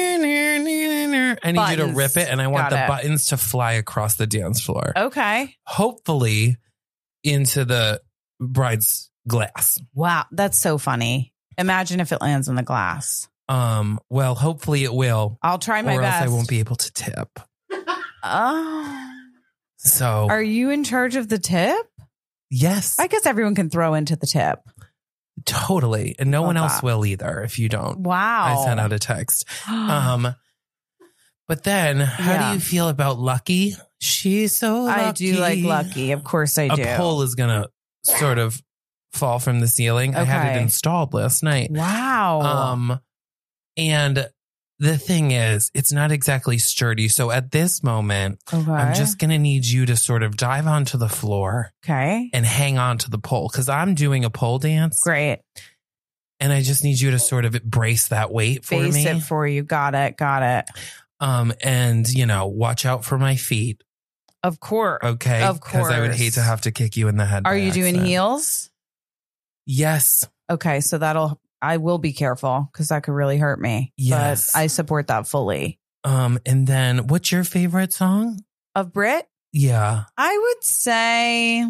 I need you to
Buttons.
rip it, and I want
Got
the
it.
buttons to fly across the dance floor.
Okay.
Hopefully, into the bride's glass.
Wow. That's so funny. Imagine if it lands in the glass.
Well, hopefully it will,
I'll try my
or
best.
else I won't be able to tip.
Oh.
So,
Are you in charge of the tip?
yes,
I guess everyone can throw into the tip.
totally, and no
Love
one else
that.
will either. If you don't,
Wow.
I sent out a text. But then, how do you feel about Lucky? She's so lucky.
I do like Lucky. Of course I do.
A pole is going to sort of fall from the ceiling. I had it installed last night.
Wow.
And the thing is, it's not exactly sturdy. So at this moment, I'm just going to need you to sort of dive onto the floor.
Okay.
And hang on to the pole because I'm doing a pole dance.
Great.
And I just need you to sort of brace that weight for me.
Base it for you. Got it.
And, you know, watch out for my feet.
Of course.
Okay.
Of course.
Because I would hate to have to kick you in the head.
Are you doing heels?
Yes.
Okay. So I will be careful because that could really hurt me.
Yes.
But I support that fully.
And then what's your favorite song?
Of Brit?
Yeah.
I would say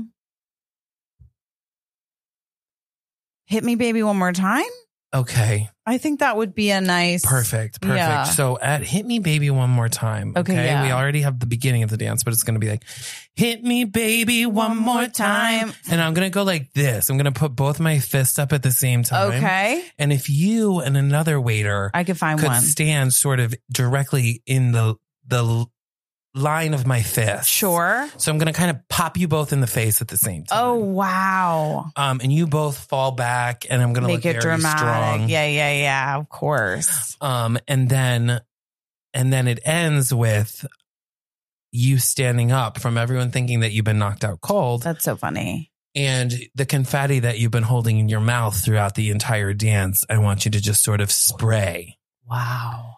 Hit Me Baby One More Time.
Okay.
I think that would be a nice.
Perfect.
Yeah.
So at Hit Me Baby One More Time. Okay.
Yeah.
We already have the beginning of the dance, but it's going to be like, hit me baby one more time. And I'm going to go like this. I'm going to put both my fists up at the same time.
Okay.
And if you and another waiter
I could find one.
stand sort of directly in the line of my fist.
Sure.
So I'm going to kind of pop you both in the face at the same time.
Oh, wow.
And you both fall back and I'm going to
Make
look
it
very
dramatic.
strong.
Yeah. Of course.
And then it ends with you standing up from everyone thinking that you've been knocked out cold.
That's so funny.
And the confetti that you've been holding in your mouth throughout the entire dance, I want you to just sort of spray.
Wow.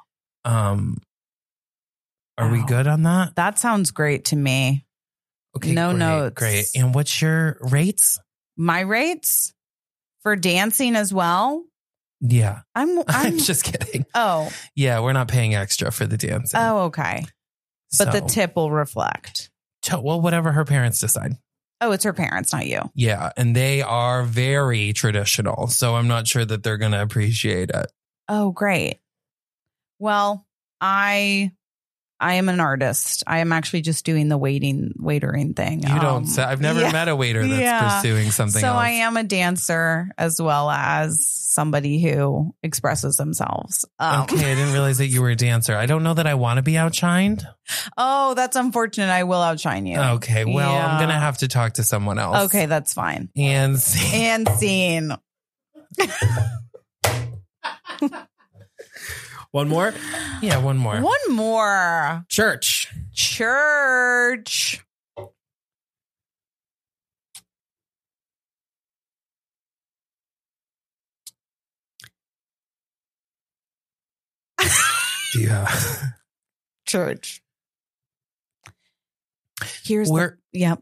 Are we good on that?
That sounds great to me.
Okay.
No
great,
notes.
Great. And what's your rates?
My rates for dancing as well?
Yeah.
I'm
just kidding.
Oh.
Yeah, we're not paying extra for the dancing.
Oh, okay. But the tip will reflect.
Well, whatever her parents decide.
Oh, it's her parents, not you.
Yeah. And they are very traditional. So I'm not sure that they're going to appreciate it.
Oh, great. Well, I am an artist. I am actually just doing the waitering thing.
You don't say. I've never met a waiter that's pursuing something else.
So I am a dancer as well as somebody who expresses themselves.
Okay, I didn't realize that you were a dancer. I don't know that I want to be outshined.
Oh, that's unfortunate. I will outshine you.
Okay, well, I'm going to have to talk to someone else.
Okay, that's fine.
And
scene.
One more?
Yeah, one more.
One more.
Church.
Yeah.
Church. Here's
where.
Yep.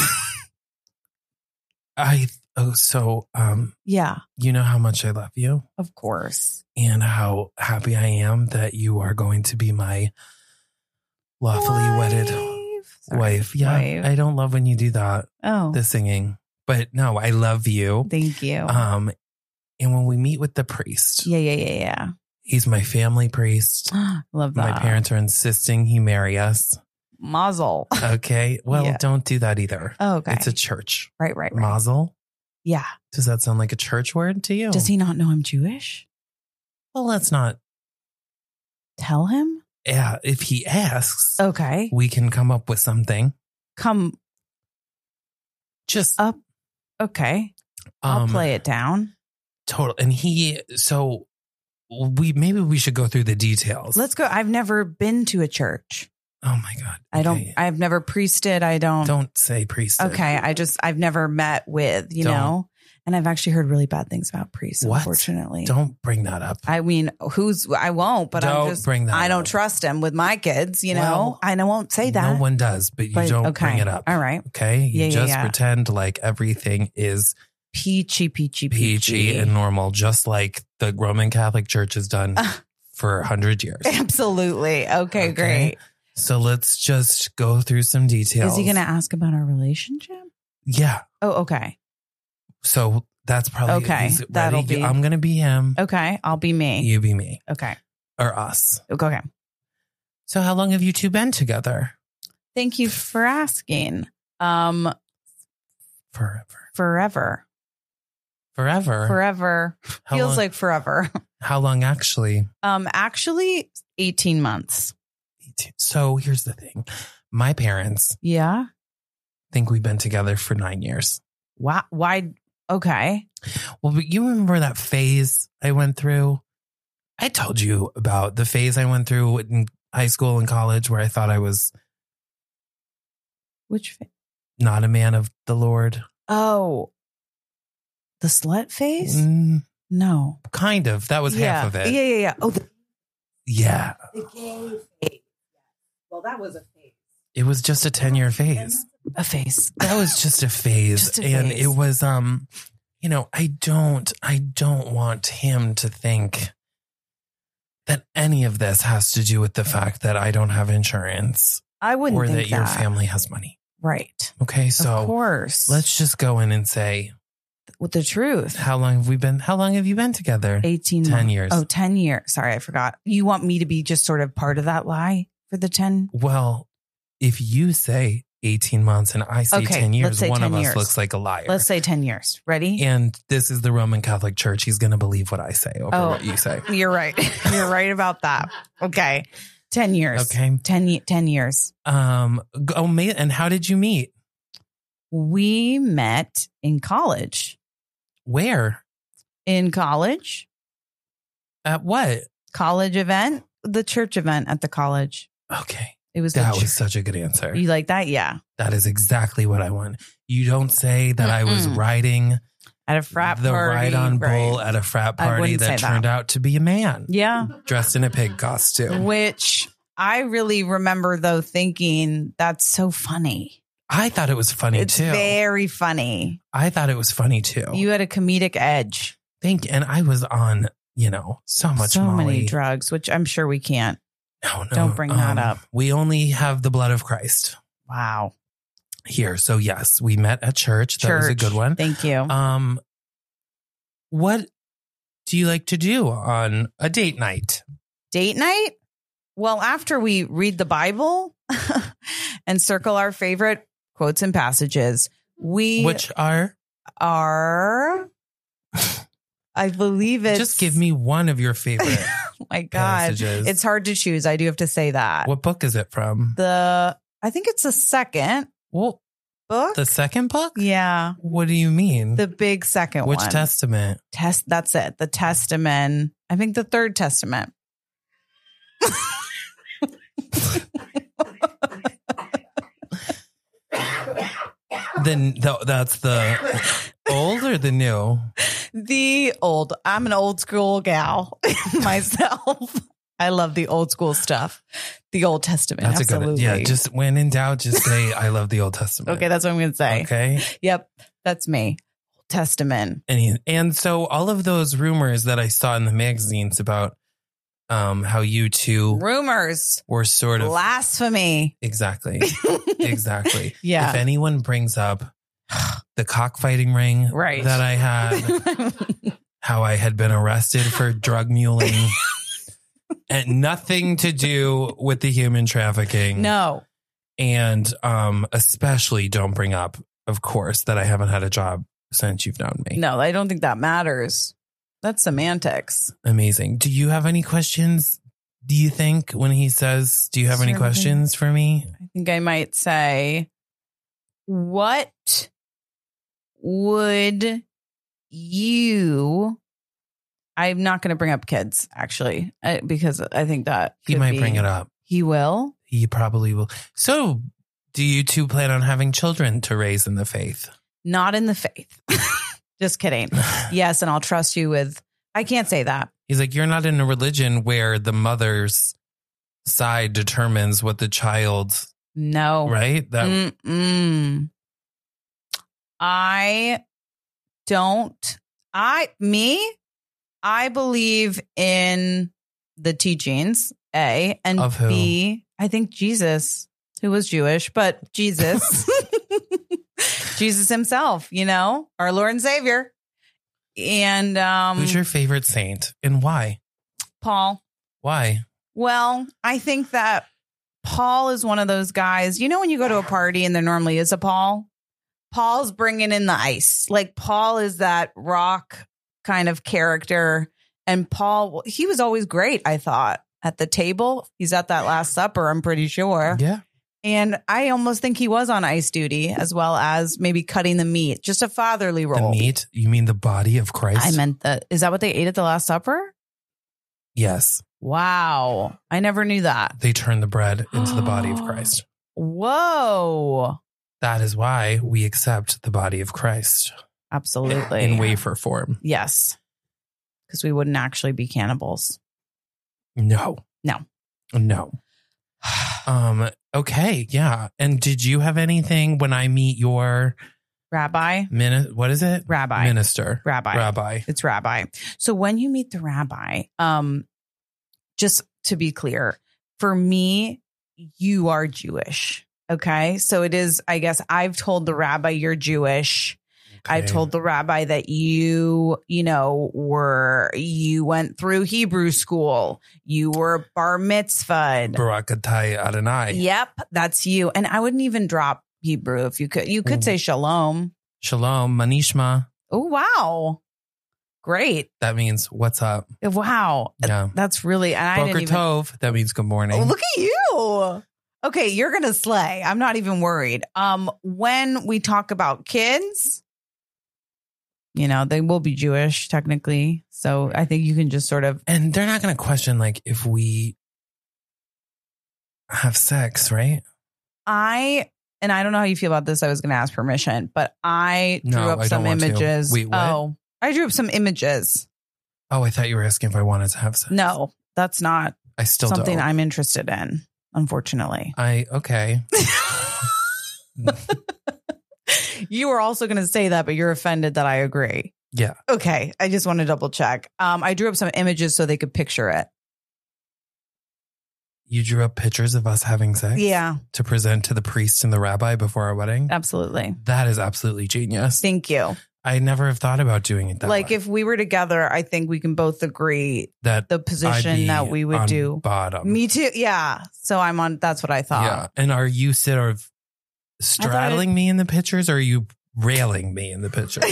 Yeah.
You know how much I love you?
Of course.
And how happy I am that you are going to be my lawfully wedded wife. Yeah.
Wife.
I don't love when you do that.
Oh.
The singing. But no, I love you.
Thank you.
And when we meet with the priest.
Yeah.
He's my family priest.
Love that.
My parents are insisting he marry us.
Mazel.
Okay. Well, don't do that either.
Oh, okay.
It's a church.
Right.
Mazel?
Yeah.
Does that sound like a church word to you?
Does he not know I'm Jewish?
Well, let's not
tell him.
Yeah. If he asks,
okay,
we can come up with something. Just
up. Okay. I'll play it down.
Total. And maybe we should go through the details.
Let's go. I've never been to a church.
Oh my God. Okay.
I've never priested.
Don't say priested.
Okay. I've never met with, you know, and I've actually heard really bad things about priests, unfortunately.
Don't bring that up.
I mean, I won't, but I don't trust him with my kids, you know, I won't say that.
No one does, but you don't bring it up.
All right.
Okay. You pretend like everything is
peachy
and normal, just like the Roman Catholic Church has done for 100 years.
Absolutely. Okay, great.
So let's just go through some details.
Is he going to ask about our relationship?
Yeah.
Oh, okay.
So that's probably
okay. That'll be.
I'm going to be him.
Okay. I'll be me.
You be me.
Okay.
Or us.
Okay.
So how long have you two been together?
Thank you for asking. Forever. Feels like forever.
How long actually?
Actually 18 months.
18. So here's the thing. My parents
Yeah.
think we've been together for 9 years.
Why? Okay.
Well, but you remember that phase I went through? I told you about the phase I went through in high school and college where I thought I was
Which?
not a man of the Lord.
Oh, the slut phase? No.
Kind of. That was half of it.
Yeah. Oh,
Yeah.
the gay phase. Well, that was a phase.
It was just a 10-year phase.
A phase.
That was just a phase.
Just a
And
phase.
it was, you know, I don't want him to think that any of this has to do with the fact that I don't have insurance
I wouldn't
or
think
that your family has money.
Right.
Okay.
Of
So
course.
let's just go in and say,
with the truth.
how long have you been together?
18
10
months.
years.
Oh, 10 years. Sorry, I forgot. You want me to be just sort of part of that lie for the 10?
Well, if you say 18 months and I say
Okay,
10 years,
let's say
one
10
of us
years.
looks like a liar.
Let's say 10 years. Ready?
And this is the Roman Catholic Church. He's going to believe what I say over what you say.
You're right. You're right about that. Okay. 10 years.
Okay.
10 years.
And how did you meet?
We met in college.
Where?
In college?
At what?
College event? The church event at the college.
Okay.
It was
That
the
was such a good answer.
You like that? Yeah.
That is exactly what I want. You don't say that I was riding
At a frat
the
party.
ride-on bull
right.
at a frat
I
party
wouldn't
that
say
turned
that.
out to be a man
Yeah.
dressed in a pig costume.
Which I really remember, though, thinking that's so funny.
I thought it was funny
It's
too.
very funny.
I thought it was funny too.
You had a comedic edge.
And I was on, so much
So
Molly.
many drugs, which I'm sure we can't.
No,
Don't bring that up.
We only have the blood of Christ
Wow.
here. So yes, we met at church. That was a good one.
Thank you.
What do you like to do on a date night?
Date night? Well, after we read the Bible and circle our favorite quotes and passages,
Which are?
I believe it's...
Just give me one of your favorite
Oh my God.
passages.
It's hard to choose. I do have to say that.
What book is it from?
I think it's the second
Well,
book.
the second book?
Yeah.
What do you mean?
The big second
Which
one.
testament?
That's it. The Testament. I think the third testament.
That's the old or the new?
The old. I'm an old school gal myself. I love the old school stuff. The Old Testament.
That's
absolutely.
a good. Yeah, just when in doubt, just say I love the Old Testament.
Okay, that's what I'm going to say.
Okay.
Yep, that's me. Old Testament.
And so all of those rumors that I saw in the magazines about how you two
Rumors.
were sort of
Blasphemy.
exactly.
Yeah.
If anyone brings up the cockfighting ring
Right.
that I had, how I had been arrested for drug muling, and nothing to do with the human trafficking.
No.
And especially don't bring up, of course, that I haven't had a job since you've known me.
No, I don't think that matters. That's semantics.
Amazing. Do you have any questions? Do you think when he says, do you have any
Sure thing.
questions for me?
I think I might say, what would you... I'm not going to bring up kids, actually, because I think that
He
could
might
be-
bring it up.
He will?
He probably will. So do you two plan on having children to raise in the faith?
Not in the faith. Just kidding. Yes, and I'll trust you with... I can't say that.
He's like, you're not in a religion where the mother's side determines what the child's,
No.
right? That
Mm-mm. I don't. I believe in the teachings, A, and
Of who?
B, I think Jesus, who was Jewish, but Jesus, Jesus himself, our Lord and Savior. And
who's your favorite saint and why?
Paul.
Why?
Well, I think that Paul is one of those guys, when you go to a party and there normally is a Paul, Paul's bringing in the ice. Like Paul is that rock kind of character. And Paul, he was always great, I thought. at the table. He's at that Last Supper, I'm pretty sure.
Yeah.
And I almost think he was on ice duty as well as maybe cutting the meat. Just a fatherly role.
The meat? You mean the body of Christ?
I meant is that what they ate at the Last Supper?
Yes.
Wow. I never knew that.
They turned the bread into the body of Christ.
Whoa.
That is why we accept the body of Christ.
Absolutely.
In wafer form.
Yes. Because we wouldn't actually be cannibals.
No. Okay. Yeah. And did you have anything when I meet your
rabbi?
What is it?
Rabbi.
Minister.
Rabbi. It's rabbi. So when you meet the rabbi, just to be clear, for me, you are Jewish. Okay. So it is, I guess I've told the rabbi you're Jewish. Okay. I've told the rabbi that you went through Hebrew school. You were bar mitzvahed.
Barak Atah Adonai.
Yep. That's you. And I wouldn't even drop Hebrew if you could. You could say shalom.
Shalom. Manishma.
Oh, wow. Great.
That means what's up.
Wow.
Yeah.
That's really, and I didn't even.
Tov. That means good morning.
Oh, look at you. Okay. You're going to slay. I'm not even worried. When we talk about kids, they will be Jewish technically. So I think you can just sort of.
And they're not going to question like if we have sex, right?
I don't know how you feel about this. I was going to ask permission, but I drew up some images.
Wait, what?
Oh, I drew up some images.
Oh, I thought you were asking if I wanted to have sex.
No, that's not
I still
something
don't.
I'm interested in, unfortunately.
Okay.
You were also going to say that, but you're offended that I agree.
Yeah.
Okay. I just want to double check. I drew up some images so they could picture it.
You drew up pictures of us having sex?
Yeah.
To present to the priest and the rabbi before our wedding?
Absolutely.
That is absolutely genius.
Thank you.
I never have thought about doing it that way.
Like if we were together, I think we can both agree
that
the position that we would do.
Bottom.
Me too. Yeah. So I'm on. That's what I thought.
Yeah. And are you sort of straddling me in the pictures, or are you railing me in the pictures?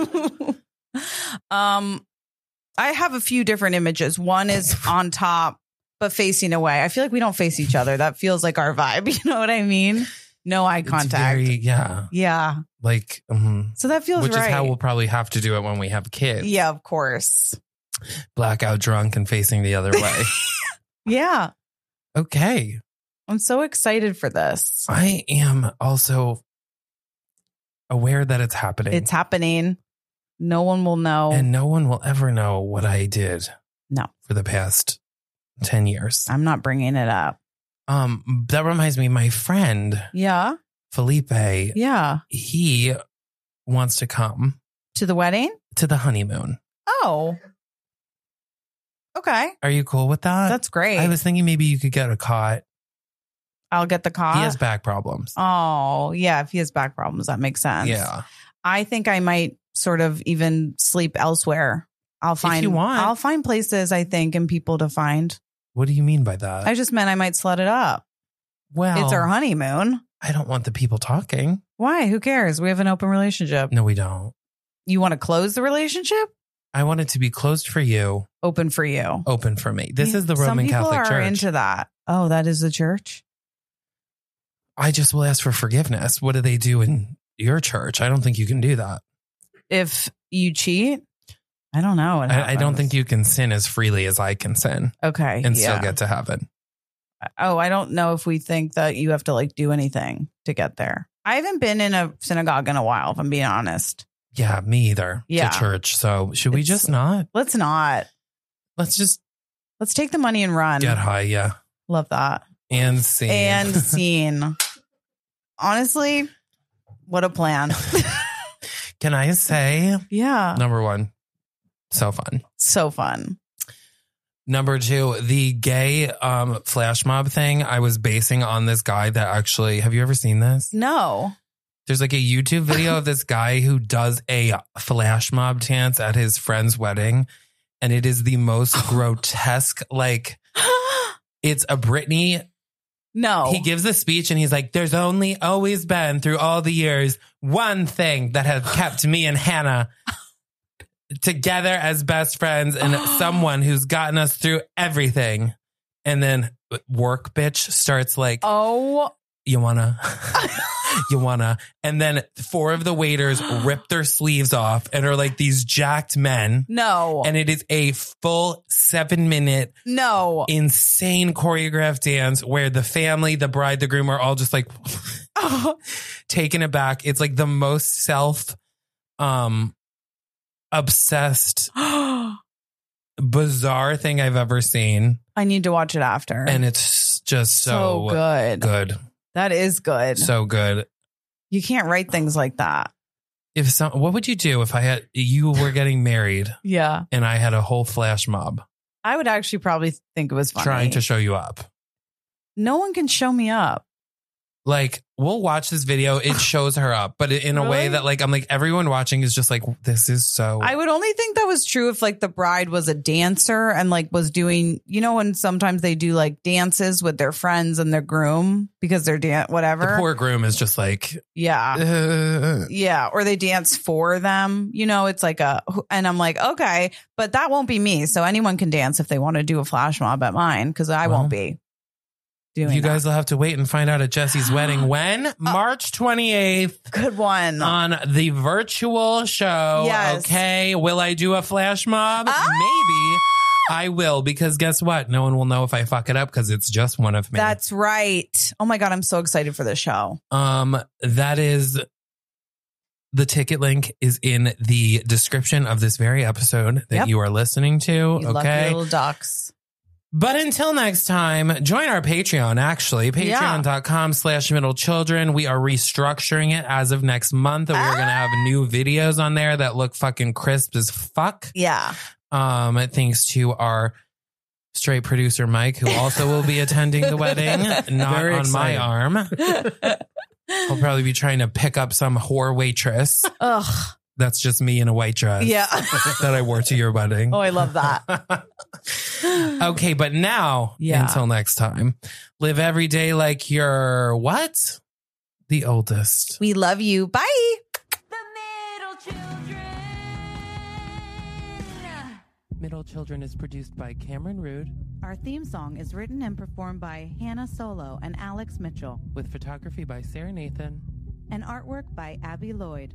I have a few different images. One is on top, but facing away. I feel like we don't face each other. That feels like our vibe. You know what I mean? No eye contact.
Yeah. Like,
so that feels
which
right.
is how we'll probably have to do it when we have kids.
Yeah, of course.
Blackout drunk and facing the other way.
Yeah.
Okay.
I'm so excited for this.
I am also aware that it's happening.
It's happening. No one will know.
And no one will ever know what I did.
No.
For the past 10 years.
I'm not bringing it up.
That reminds me, my friend.
Yeah.
Felipe.
Yeah.
He wants to come.
To the wedding?
To the honeymoon.
Oh. Okay.
Are you cool with that?
That's great.
I was thinking maybe you could get a cot.
I'll get the cot.
He has back problems.
Oh, yeah. If he has back problems, that makes sense.
Yeah.
I think I might sort of even sleep elsewhere. If you want. I'll find places, I think, and people to find.
What do you mean by that?
I just meant I might slut it up.
Well,
it's our honeymoon.
I don't want the people talking.
Why? Who cares? We have an open relationship.
No, we don't.
You want to close the relationship?
I want it to be closed for you.
Open for you.
Open for me. This is the Roman Catholic Church.
Some people are into that. Oh, that is the church?
I just will ask for forgiveness. What do they do in your church? I don't think you can do that.
If you cheat? I don't know.
I don't think you can sin as freely as I can sin.
Okay.
And still get to heaven.
Oh, I don't know if we think that you have to like do anything to get there. I haven't been in a synagogue in a while, if I'm being honest.
Yeah, me either.
Yeah.
To church. So should we just not?
Let's not.
Let's
take the money and run.
Get high. Yeah.
Love that.
And scene.
Honestly, what a plan.
Can I say?
Yeah.
Number one, so fun.
So fun.
Number two, the gay flash mob thing I was basing on this guy that actually, have you ever seen this?
No.
There's like a YouTube video of this guy who does a flash mob dance at his friend's wedding. And it is the most grotesque, like it's a Britney.
No.
He gives a speech and he's like, there's only always been through all the years one thing that has kept me and Hannah together as best friends and someone who's gotten us through everything. And then work bitch starts like,
Oh,
you wanna, and then 4 of the waiters rip their sleeves off and are like these jacked men.
no.
And it is a full 7-minute
no.
insane choreographed dance where the family, the bride, the groom are all just like taken aback. It's like the most obsessed, bizarre thing I've ever seen.
I need to watch it after.
And it's just so
good.
good.
That is good.
So good.
You can't write things like that.
What would you do if you were getting married
Yeah.
and I had a whole flash mob
I would actually probably think it was funny.
trying to show you up?
No one can show me up.
Like, we'll watch this video. It shows her up, but in a way
Really?
that like, I'm like, everyone watching is just like, this is so.
I would only think that was true if like the bride was a dancer and like was doing, you know, when sometimes they do like dances with their friends and their groom because they're whatever.
The poor groom is just like,
Yeah. Yeah. Or they dance for them. You know, it's like and I'm like, okay, but that won't be me. So anyone can dance if they want to do a flash mob at mine because I won't be doing
you guys
that.
will have to wait and find out at Jesse's wedding. When? March 28th.
Good one.
On the virtual show.
Yes.
Okay. Will I do a flash mob? Maybe I will, because guess what? No one will know if I fuck it up because it's just one of me.
That's right. Oh my God. I'm so excited for this show.
That is, the ticket link is in the description of this very episode that you are listening to.
You
Okay.
lucky little ducks.
But until next time, join our Patreon, actually. Patreon.com/middlechildren. We are restructuring it as of next month. We are going to have new videos on there that look fucking crisp as fuck.
Yeah.
Thanks to our straight producer, Mike, who also will be attending the wedding. Not
Very
on my
excited.
arm. He'll probably be trying to pick up some whore waitress.
Ugh.
That's just me in a white dress.
Yeah.
That I wore to your wedding.
Oh, I love that.
Okay, but now, until next time, live every day like you're what? The oldest.
We love you. Bye.
The middle children.
Middle Children is produced by Cameron Rood
Our theme song is written and performed by Hannah Solo and Alex Mitchell,
with photography by Sarah Nathan.
and artwork by Abby Lloyd.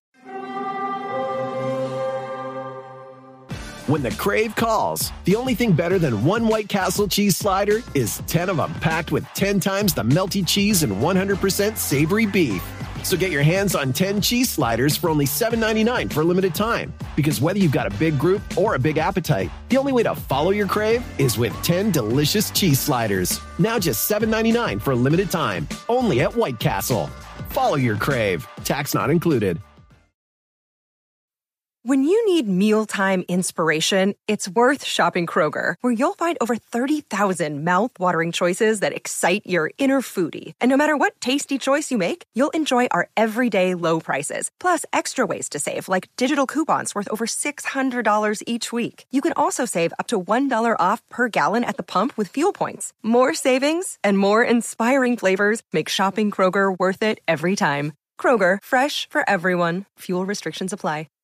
When the crave calls, the only thing better than one White Castle cheese slider is 10 of them packed with 10 times the melty cheese and 100% savory beef. So get your hands on 10 cheese sliders for only $7.99 for a limited time. Because whether you've got a big group or a big appetite, the only way to follow your crave is with 10 delicious cheese sliders. Now just $7.99 for a limited time, only at White Castle. Follow your crave. Tax not included.
When you need mealtime inspiration, it's worth shopping Kroger, where you'll find over 30,000 mouth-watering choices that excite your inner foodie. And no matter what tasty choice you make, you'll enjoy our everyday low prices, plus extra ways to save, like digital coupons worth over $600 each week. You can also save up to $1 off per gallon at the pump with fuel points. More savings and more inspiring flavors make shopping Kroger worth it every time. Kroger, fresh for everyone. Fuel restrictions apply.